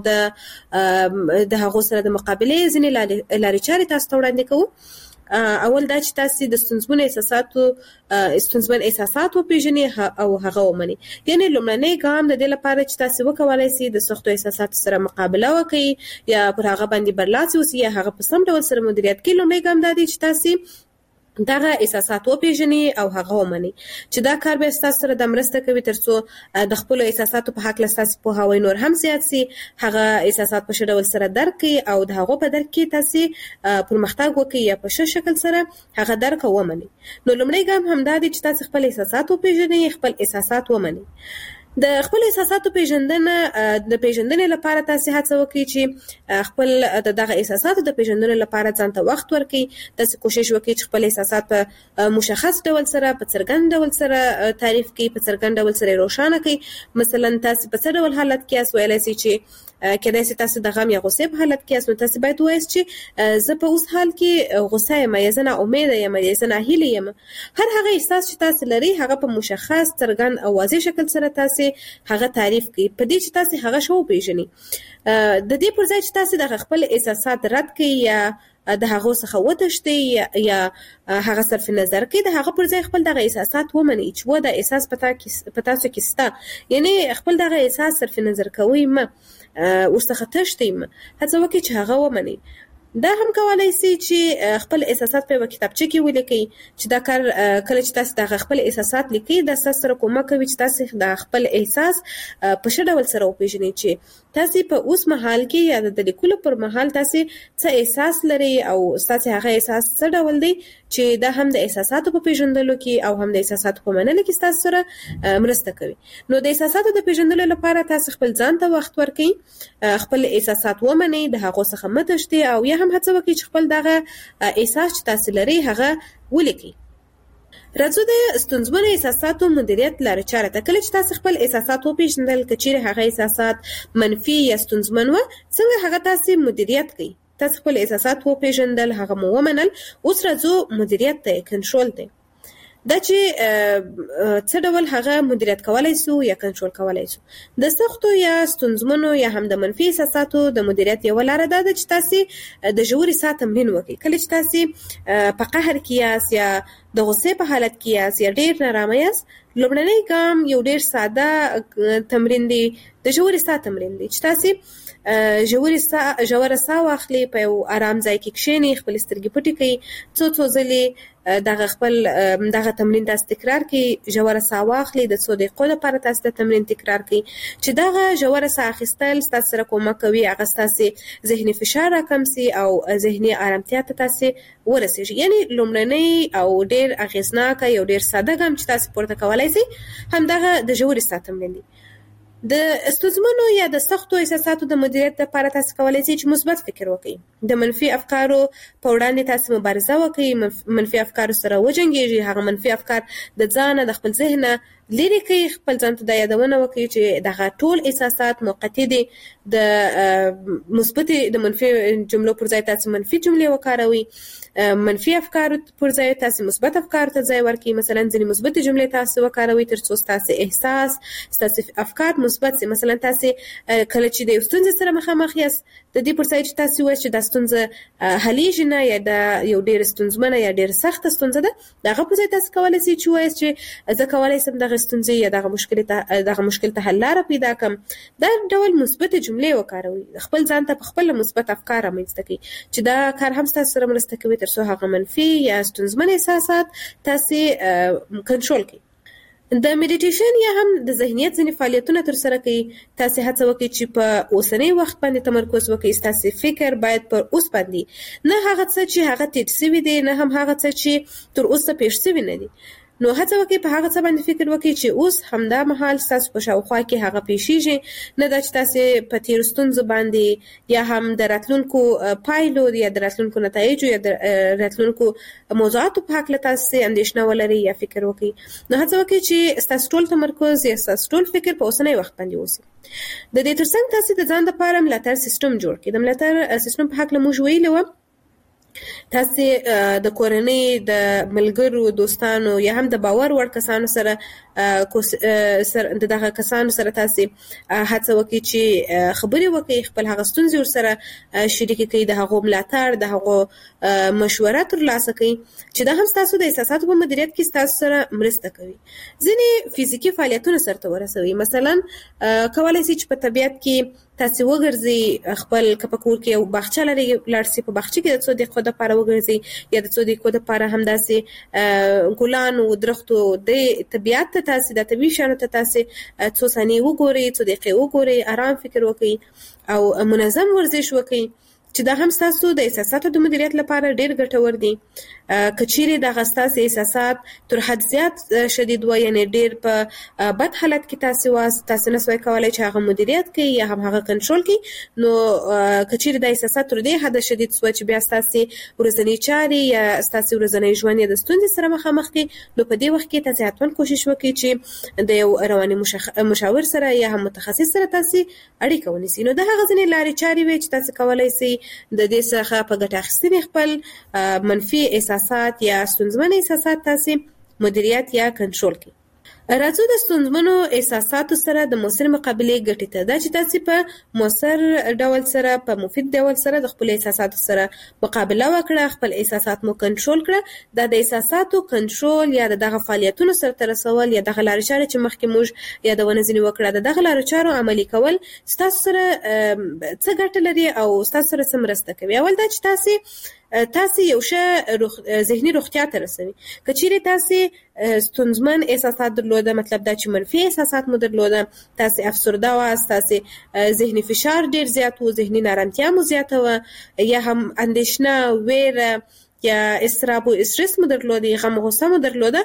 د د هغو سره د مقابله ځینې لارې چارې تاسو ته وړاندې کوو. اول دا چې تاسو د ستونزمنو احساساتو ستونزمن احساسات وپېژنئ او هغه ومنئ. یعنی لومړنی ګام د دې لپاره چې تاسو وکولای شئ د سختو احساساتو سره مقابله وکړئ یا پر هغه باندې برلاسي اوسئ یا هغه په سم ډول سره مدیریت کړئ. لومړی ګام دا دی چې تاسو دغه احساسات وپېژنئ او هغه ومنئ چې دا کار به تاسو سره د مرسته کوي ترڅو د خپل احساساتو په حق له تاسو په هوای نور هم زیات سي هغه احساسات په شډول سره درک کړئ او د هغه په درک کې تاسو پرمختګ وکړئ یا په ښه شکل سره هغه درک ومنئ. نو لومړی ګام هم دا دی چې تاسو خپل احساسات وپېژنئ خپل احساسات ومنئ. د خپل احساساتو پیژندنه د پیژندنې لپاره تاسو هڅه وکړئ چې خپل دغه احساساتو د پیژندنې لپاره ځان ته وخت ورکړئ. تاسو کوشش وکړئ چې خپل احساسات په مشخص ډول سره په څرګند ډول سره تعریف کړئ په څرګند ډول سره روښانه کړئ. مثلا تاسو په څه ډول حالت کې اس ویلای شئ چې کله چې تاسو د غم یا غوسې په حالت کې اس نو تاسو باید وایئ چې زه په اوس حال کې غوسه یم یا زه ناامیده یم یا زه ناهیلې یم. هر هغه احساس چې تاسو لري هغه په مشخص څرګند او واضح شکل سره تاسو هغه تعریف کړئ. په دې چې تاسو هغه شو پیژنئ د دې پر ځای چې تاسو د خپل احساسات رد کړئ یا د هغه څخه وتښتئ یا هغه صرف نظر کړئ د هغه پر ځای خپل دغه احساسات ومنئ چې و د احساس پتا کې پتا څه کېستا یعنی خپل دغه احساس صرف نظر کوئ ما ورڅخه تښتئ ما هڅه وکړئ چې هغه ومنئ. دا هم کولای شي چې خپل احساسات په کتابچه کې ولیکئ چې دا کار کله چې تاسو د خپل احساسات لیکئ د تاسو سره کومک کوي چې تاسو د خپل احساس په ښه ډول سره وپېژنئ چې تاسو په اوس مهال کې یا د لیکلو پر مهال تاسو څه احساس لري او تاسو هغه احساس څه ډول دی چې دا هم د احساساتو په پیژندلو کې او هم د احساساتو په منلو کې تاسو سره مرسته کوي. نو د احساساتو د پیژندلو لپاره تاسو خپل ځان ته وخت ورکړئ خپل احساسات ومنئ د هغه څخه متښتئ او یا هم هڅه وکړئ چې خپل دغه احساس چې تاسو لري هغه ولیکئ. راځو د ستونزمنو احساساتو مدیریت لارې چارې ته. کله چې تاسو خپل احساسات وپېژندل که چیرې هغه احساسات منفي یا ستونزمن و څنګه هغه تاسو مدیریت کړئ. تاسو خپل احساسات وپېژندل هغه مو ومنل اوس راځو مدیریت ته کنټرول ته. دا چې څه ډول هغه مدیریت کولای شو یا کنټرول کولای شو. د سختو یا ستونزمنو یا هم د منفي احساساتو د مدیریت یو لار ده چې تاسو د ژورې ساه تمرین وکړئ. کله چې تاسو په قهر کې یاست یا د غوسې په حالت کې یاست یا ډېر نارامه یاست لومړنی ګام یو ډېر ساده تمرین دی د ژورې ساه تمرین دی چې تاسو ژورې ساه ژوره ساه واخلئ په یو آرام ځای کې کښېنئ خپل سترګې پټې کړئ څو څو ځلې دغه خپل دغه تمرین تاسو تکرار کړئ. ژوره ساه واخلئ د څو دقیقو لپاره تاسو د تمرین تکرار کړئ چې دغه ژوره ساه اخیستل تاسو سره کومک کوي هغه تاسو ذهني فشار راکم سي او ذهني آرامتیا ته تاسو ورسیږي. یعنی لومړنی او ډېر اغیزناک یو ډېر ساده ګام چې تاسو پورته کولای شئ همدغه د ژورې ساه تمرین دی. د ستونزمنو یا د سختو احساساتو د مدیریت لپاره تاسو کولای شئ چې مثبت فکر وکړئ. د منفي افکارو په وړاندې تاسو مبارزه وکړئ. منفي افکارو سره وجنګیږئ. هغه منفي افکار د ځانه د خپل ذهن لري کوي. خپل ځان ته دا یادونه وکړئ چې دغه ټول احساسات موقتی دي. د مثبت د منفي جملو پر ځای تاسو منفي جملې وکاروئ. منفي افکار پر ځای تاسو مثبت افکار ته ځای ورکړئ. مثلا ځینې مثبت جملې تاسو وکاروئ ترڅو تاسو احساس تاسو افکار مثبت سي. مثلا تاسو کله چې د ستونزې سره مخامخ یاست د دې پر ځای چې تاسو وایئ چې د ستونزه حلیږي نه یا د یو ډېر ستونزمنه یا ډېر سخته ستونزه ده دغه پر ځای تاسو کولای شئ چې وایئ چې زه کولای شم دغه ستونزې یا دغه مشکل ته دغه مشکل ته حل لاره پیدا کړم. دا ډول مثبت جملې وکاروئ. خپل ځان ته په خپل مثبت افکار رامنځته کړئ چې دا کار هم تاسو سره مرسته کوي ترڅو هغه منفي یا ستونزمن احساسات تاسو کنټرول کړئ. د میډیټیشن یا هم د ذهنیت ځینې فعالیتونه تر سره کوي. تاسو هڅه وکړئ چې په اوسنۍ وخت باندې تمرکز وکړئ. تاسو فکر باید پر اوس باندې، نه هغه څه چې هغه تیر شوی دی، نه هم هغه څه چې تر اوسه پېښ شوی نه دي. نو هڅه وکړئ په هغه څه باندې فکر وکړئ چې اوس همدا مهال تاسو په شاوخوا کې هغه پېښیږي، نه دا چې تاسو په تیر ستونزو باندې یا هم د راتلونکو پایلو یا د راتلونکو نتایجو یا د راتلونکو موضوعاتو په هکله تاسو اندېښنه ولرئ یا فکر وکړئ. نو هڅه وکړئ چې تاسو ټول تمرکز یا تاسو ټول فکر په اوسنۍ وخت باندې اوسي. د دې ترڅنګ تاسو د ځان لپاره ملاتړ سیستم جوړ کړئ. د ملاتړ سیستم په هکله موږ ویلي وو، تاسو د کورنۍ، د ملګرو، دوستانو یا هم د باور وړ کسانو سره سره دغه کسانو سره تاسو هڅه وکړئ چې خبرې وکړئ، خپل هغه ستونزې ورسره شریکې کړئ، د هغو ملاتړ، د هغو مشوره ترلاسه کړئ چې دا هم تاسو د احساساتو په مدیریت کې تاسو سره مرسته کوي. ځینې فزیکي فعالیتونه سره ورسوي. مثلا کولای شئ چې په طبیعت کې تاسو وګرځئ، خپل کپکور کې یو باغچه لري، لاړ شئ په باغچه کې د څو دقیقو لپاره وګرځئ یا د څو دقیقو لپاره همداسې ګلان او درختو د طبیعت تاسو د طبیعي شانو ته تاسو څو ثانیې وګورئ، څو دقیقې وګورئ، آرام فکر وکړئ او منظم ورزش وکړئ چې دا هم تاسو د احساساتو د مدیریت لپاره ډیر ګټور دي. کچيري د غستاس احساسات تر حد زیات شدید و، یعنی ډیر په بد حالت کې تاسو واس تاسو نه سوي کولای چې هغه مدیریت کوي یا هم هغه کنټرول کوي. نو کچيري د احساسات تر دې حد شدید سوي چې بیا تاسو ورځنی چاري یا تاسو ورځنی ژوند د ستونزې سره مخامخ دي، نو په دې وخت کې تاسو حتمن کوشش وکړئ چې د یو رواني مشاور سره یا هم متخصص سره تاسو اړیکه ونیسئ. نو د هغه ځنې لارې چاري وي چې تاسو کولای شئ د دې څخه په ګټه اخیستنې خپل منفي احساسات یا ستونزمن احساسات تاسو مدیریت یا کنټرول کړئ. راځو د ستونزمنو احساساتو سره د مؤثر مقابله ګټې ته. دا چې تاسو په مؤثر ډول سره، په مفید ډول سره د خپل احساساتو سره مقابله وکړه، خپل احساسات مو کنټرول کړه. دا د احساساتو کنټرول یا دغه فعالیتونو سره تر رسول یا دغه لارې چارې چې مخکې موږ یادونه ځینې وکړه، دغه لارې چارو عملي کول تاسو سره څه ګټه لري او تاسو سره څه مرسته کوي. اول دا چې تاسو تاسو یو ښه روخ... ذهني روغتیا ته رسوي. کچېرې تاسو ستونزمن احساسات درلوده، مطلب دا چې منفي احساسات مو درلوده، تاسو افسرده واست، تاسو ذهني فشار ډیر زیات وو، ذهني نارامتیا مو زیاته وه، یا هم اندېښنه، ویره یا استراب او استرس مو درلوده، غم او غصه مو درلوده،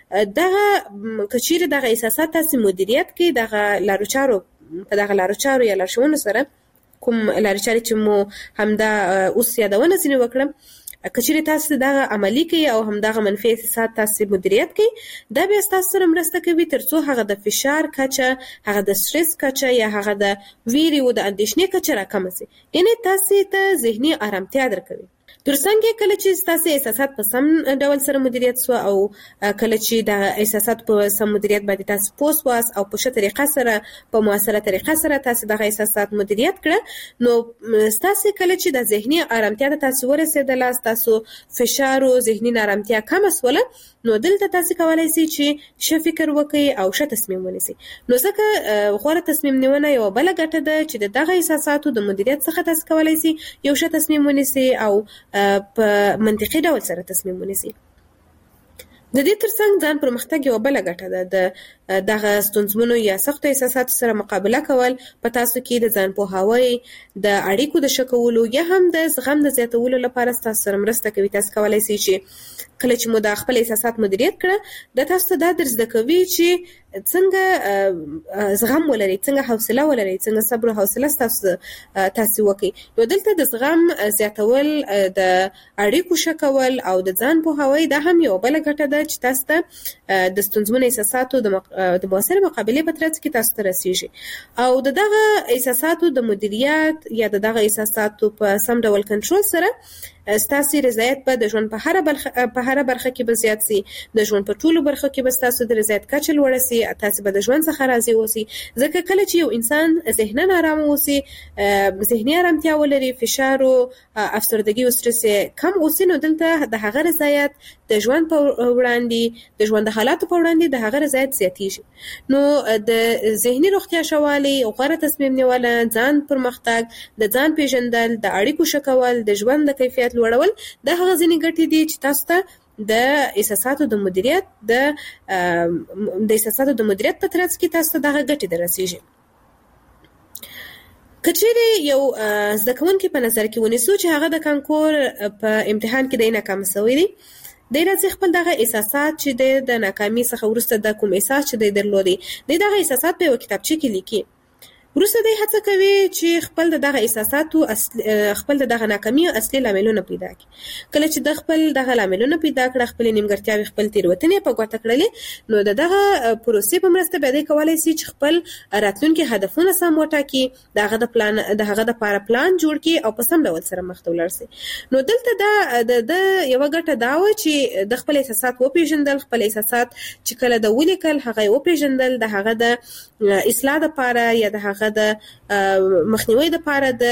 دغه کچېرې دغه احساسات تاسو مدیریت کړئ. دغه لارو چارو په دغه لارو چارو یا لارښوونو سره کوم لارې چارې چې مو همدا اوس یادونه ځینې وکړم، کچېرې تاسو دغه عملي کوئ او همدغه منفي احساسات تاسو مدیریت کوئ، دا بیا ستاسو سره مرسته کوي تر څو هغه د فشار کچه، هغه د سټرس کچه یا هغه د ویرې او د اندېښنې کچه راکمه شي. یعنې تاسو ته ذهني آرامتیا درکوي. ترڅنګ کله چې تاسو احساسات په سم ډول سره مدیریت سو او کله چې د احساسات په سم مدیریت باندې تاسو پوس واس او په ښه طریقه سره، په موثره طریقه سره تاسو دغه احساسات مدیریت کړه، نو تاسو کله چې د ذهني آرامتیا ته تاسو ورسېدل، تاسو فشار او ذهني نارامتیا کم شوله، نو دلته تاسو کولای شئ چې ښه فکر وکړئ او ښه تصمیم ونیسئ. نو ځکه غوره تصمیم نیونه یو بل ګټه ده چې دغه احساساتو د مدیریت څخه تاسو کولای شئ یو ښه تصمیم ونیسئ او په منطقي ډول سره تصمیم ونیسئ. د دې ترڅنګ ځان پرمختګ یو بل ګټه ده. د دغه ستونزمنو یا سختو احساساتو سره مقابله کول په تاسو کې د ځان پوهاوي، د اړیکو د ښه کولو یا هم د زغم د زیاتولو لپاره تاسو سره مرسته کوي. تاسو کولای شئ چې کله چې مو د خپل احساسات مدیریت کړه، د تاسو ته دا درس زده کوي چې څنګه زغم ولرئ، څنګه حوصله ولرئ، څنګه صبر او حوصله تاسو تاسو وکړئ. نو دلته د زغم زیاتول، د اړیکو ښه کول او د ځان پوهاوي دا هم یو بل ګټه ده چې تاسو ته د ستونزمنو احساساتو د د موثر مقابله په ترڅ کې تاسو ته رسیږي. او د دغه احساساتو د مدیریت یا د دغه احساساتو په سم ډول کنټرول سره ستاسو رضایت به د ژوند په هر برخه په هر برخه کې به زیات سي، د ژوند په ټولو برخو کې به تاسو د رضایت کچه لوړه سي، تاسو به د ژوند څخه راضي اوسئ. ځکه کله چې یو انسان ذهناً آرام اوسي، ذهني آرامتیا ولري، فشار او افسردګي او سترس کم اوسي، نو دلته د هغه رضایت د ژوند په وړاندې، د ژوند د حالاتو په وړاندې د هغه رضایت زیاتیږي. نو د ذهني روغتیا شوالي او غوره تصمیم نیول، ځان پرمختګ، د ځان پیژندل، د اړیکو ښه کول، د ژوند د کیفیت لوړول، د هغه ځینې ګټې دي چې تاسو ته د احساساتو د مدیریت د د احساساتو د مدیریت په ترڅ کې تاسو دغه ګټې درسیږي. کچېرې یو زده کوونکی په نظر کې ونیسو چې هغه د کانکور په امتحان کې د ناکام شوی دی، د راځي خپل دغه احساسات چې د ناکامۍ څخه وروسته د کوم احساس چې د درلودي د دغه احساسات په کتابچه کې لیکي. وروسته د هڅه کوي چې خپل دغه احساساتو خپل دغه ناکامۍ اصلي لاملونه پیدا کړي. کله چې د خپل دغه لاملونه پیدا کړي، خپل نیمګړتیاوې، خپل تیروتنې په ګوته کړلې، نو دغه پروسې په مرسته به د کولای شي چې خپل راتلونکي هدفونه سم وټاکي، دغه د پلان دغه د لپاره پلان جوړ کړي او په سم ډول سره مخ ته ولاړ شي. نو دلته دا د یو ګټه دا و چې د خپل احساسات وپیژندل، خپل احساسات چې کله د ولیکل هغه وپیژندل، د هغه د اصلاح لپاره یا د هغه د مخنیوي لپاره د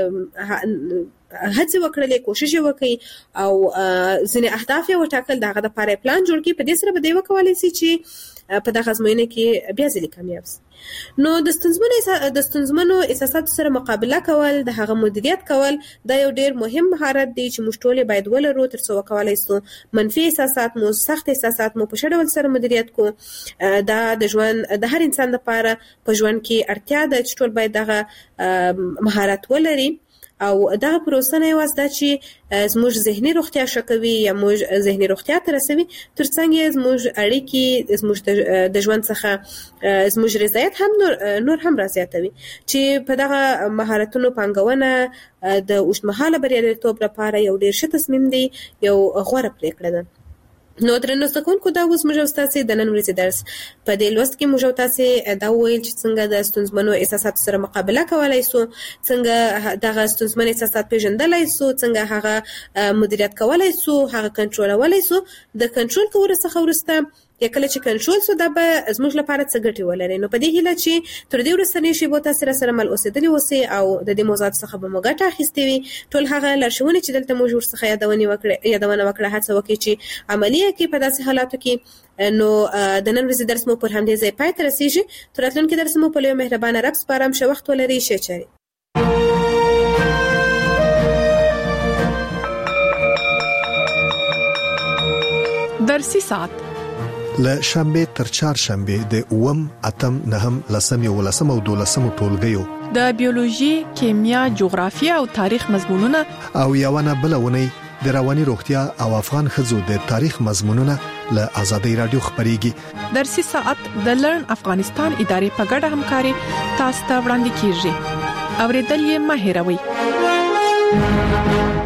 هڅه وکړلې، کوشش وکړي او ځینې اهداف یې وټاکل، دغه لپاره پلان جوړ کړي. په دې سره به دی وکولای شي چې په دغه ازموینه کې بیا ځلې کامیاب شي. نو د ستونزمنو د ستونزمنو احساساتو سره مقابله کول، د هغه مدیریت کول، دا یو ډیر مهم مهارت دی چې موږ ټول باید ولرو ترڅو وکولای شو منفي احساسات مو سخت احساسات مو په ښه ډول سره مدیریت کو. دا د ژوند د هر انسان لپاره په ژوند کې اړتیا ده چې ټول باید دغه مهارت ولري. او دغه پروسه نه یوازې دا چې زموږ ذهني روغتیا ښه کوي یا موږ ذهني روغتیا ته رسوي، ترڅنګ زموږ اړیکې زموږ د ژوند څخه زموږ رضایت هم نور, نور هم رازیاتوي، چې په دغه مهارتونو پانګونه د اوږدمهاله بریالیتوب لپاره یو ډیر ښه تصمیم دی، یو غوره پریکړه ده. نو درنو زده کوونکو، دا اوس موږ تاسو د نن ورځې درس په دې لوست کې موږ تاسو دا ویل چې څنګه د ستونزمنو احساساتو سره مقابله کولای شو، څنګه دغه ستونزمن احساسات پیژندلای شو، څنګه هغه مدیریت کولای شو، هغه کنټرولولای شو. د کنټرول کولو څخه وروسته یا کله چې کنټرول شو، دا به زموږ لپاره څه ګټې ولري. نو په دې هیله چې تر دې وروستنۍ شیبو تاسو سره مل اوسېدلي اوسئ او د دې موضوعات څخه به مو ګټه اخیستې وي. ټول هغه لارښوونې چې دلته موږ ورڅخه یادونه وکړه یادونه وکړه هڅه وکړئ چې عملي کړئ په داسې حالاتو کې. نو د نن ورځې درس مو پر همدې ځای پای ته رسیږي. تر راتلونکي درس مو په لوی مهربانه رب سپارم. ښه وخت ولرئ. ښه چارې. درسي ساعت له شنبه تر چهارشنبه د اووم، اتم، نهم، لسم، یولسم او دولسم ټولګیو د بیولوژي، کیمیا، جغرافیه او تاریخ مضمونونه او یوونه بلونه د رواني روغتیا او افغان ښځو د تاریخ مضمونونه له آزادۍ رادیو خبريږي. درسي ساعت د لرن افغانستان ادارې په ګډه همکاري تاسو ته وړاندې کیږي. اوریدل یې مه هېروئ.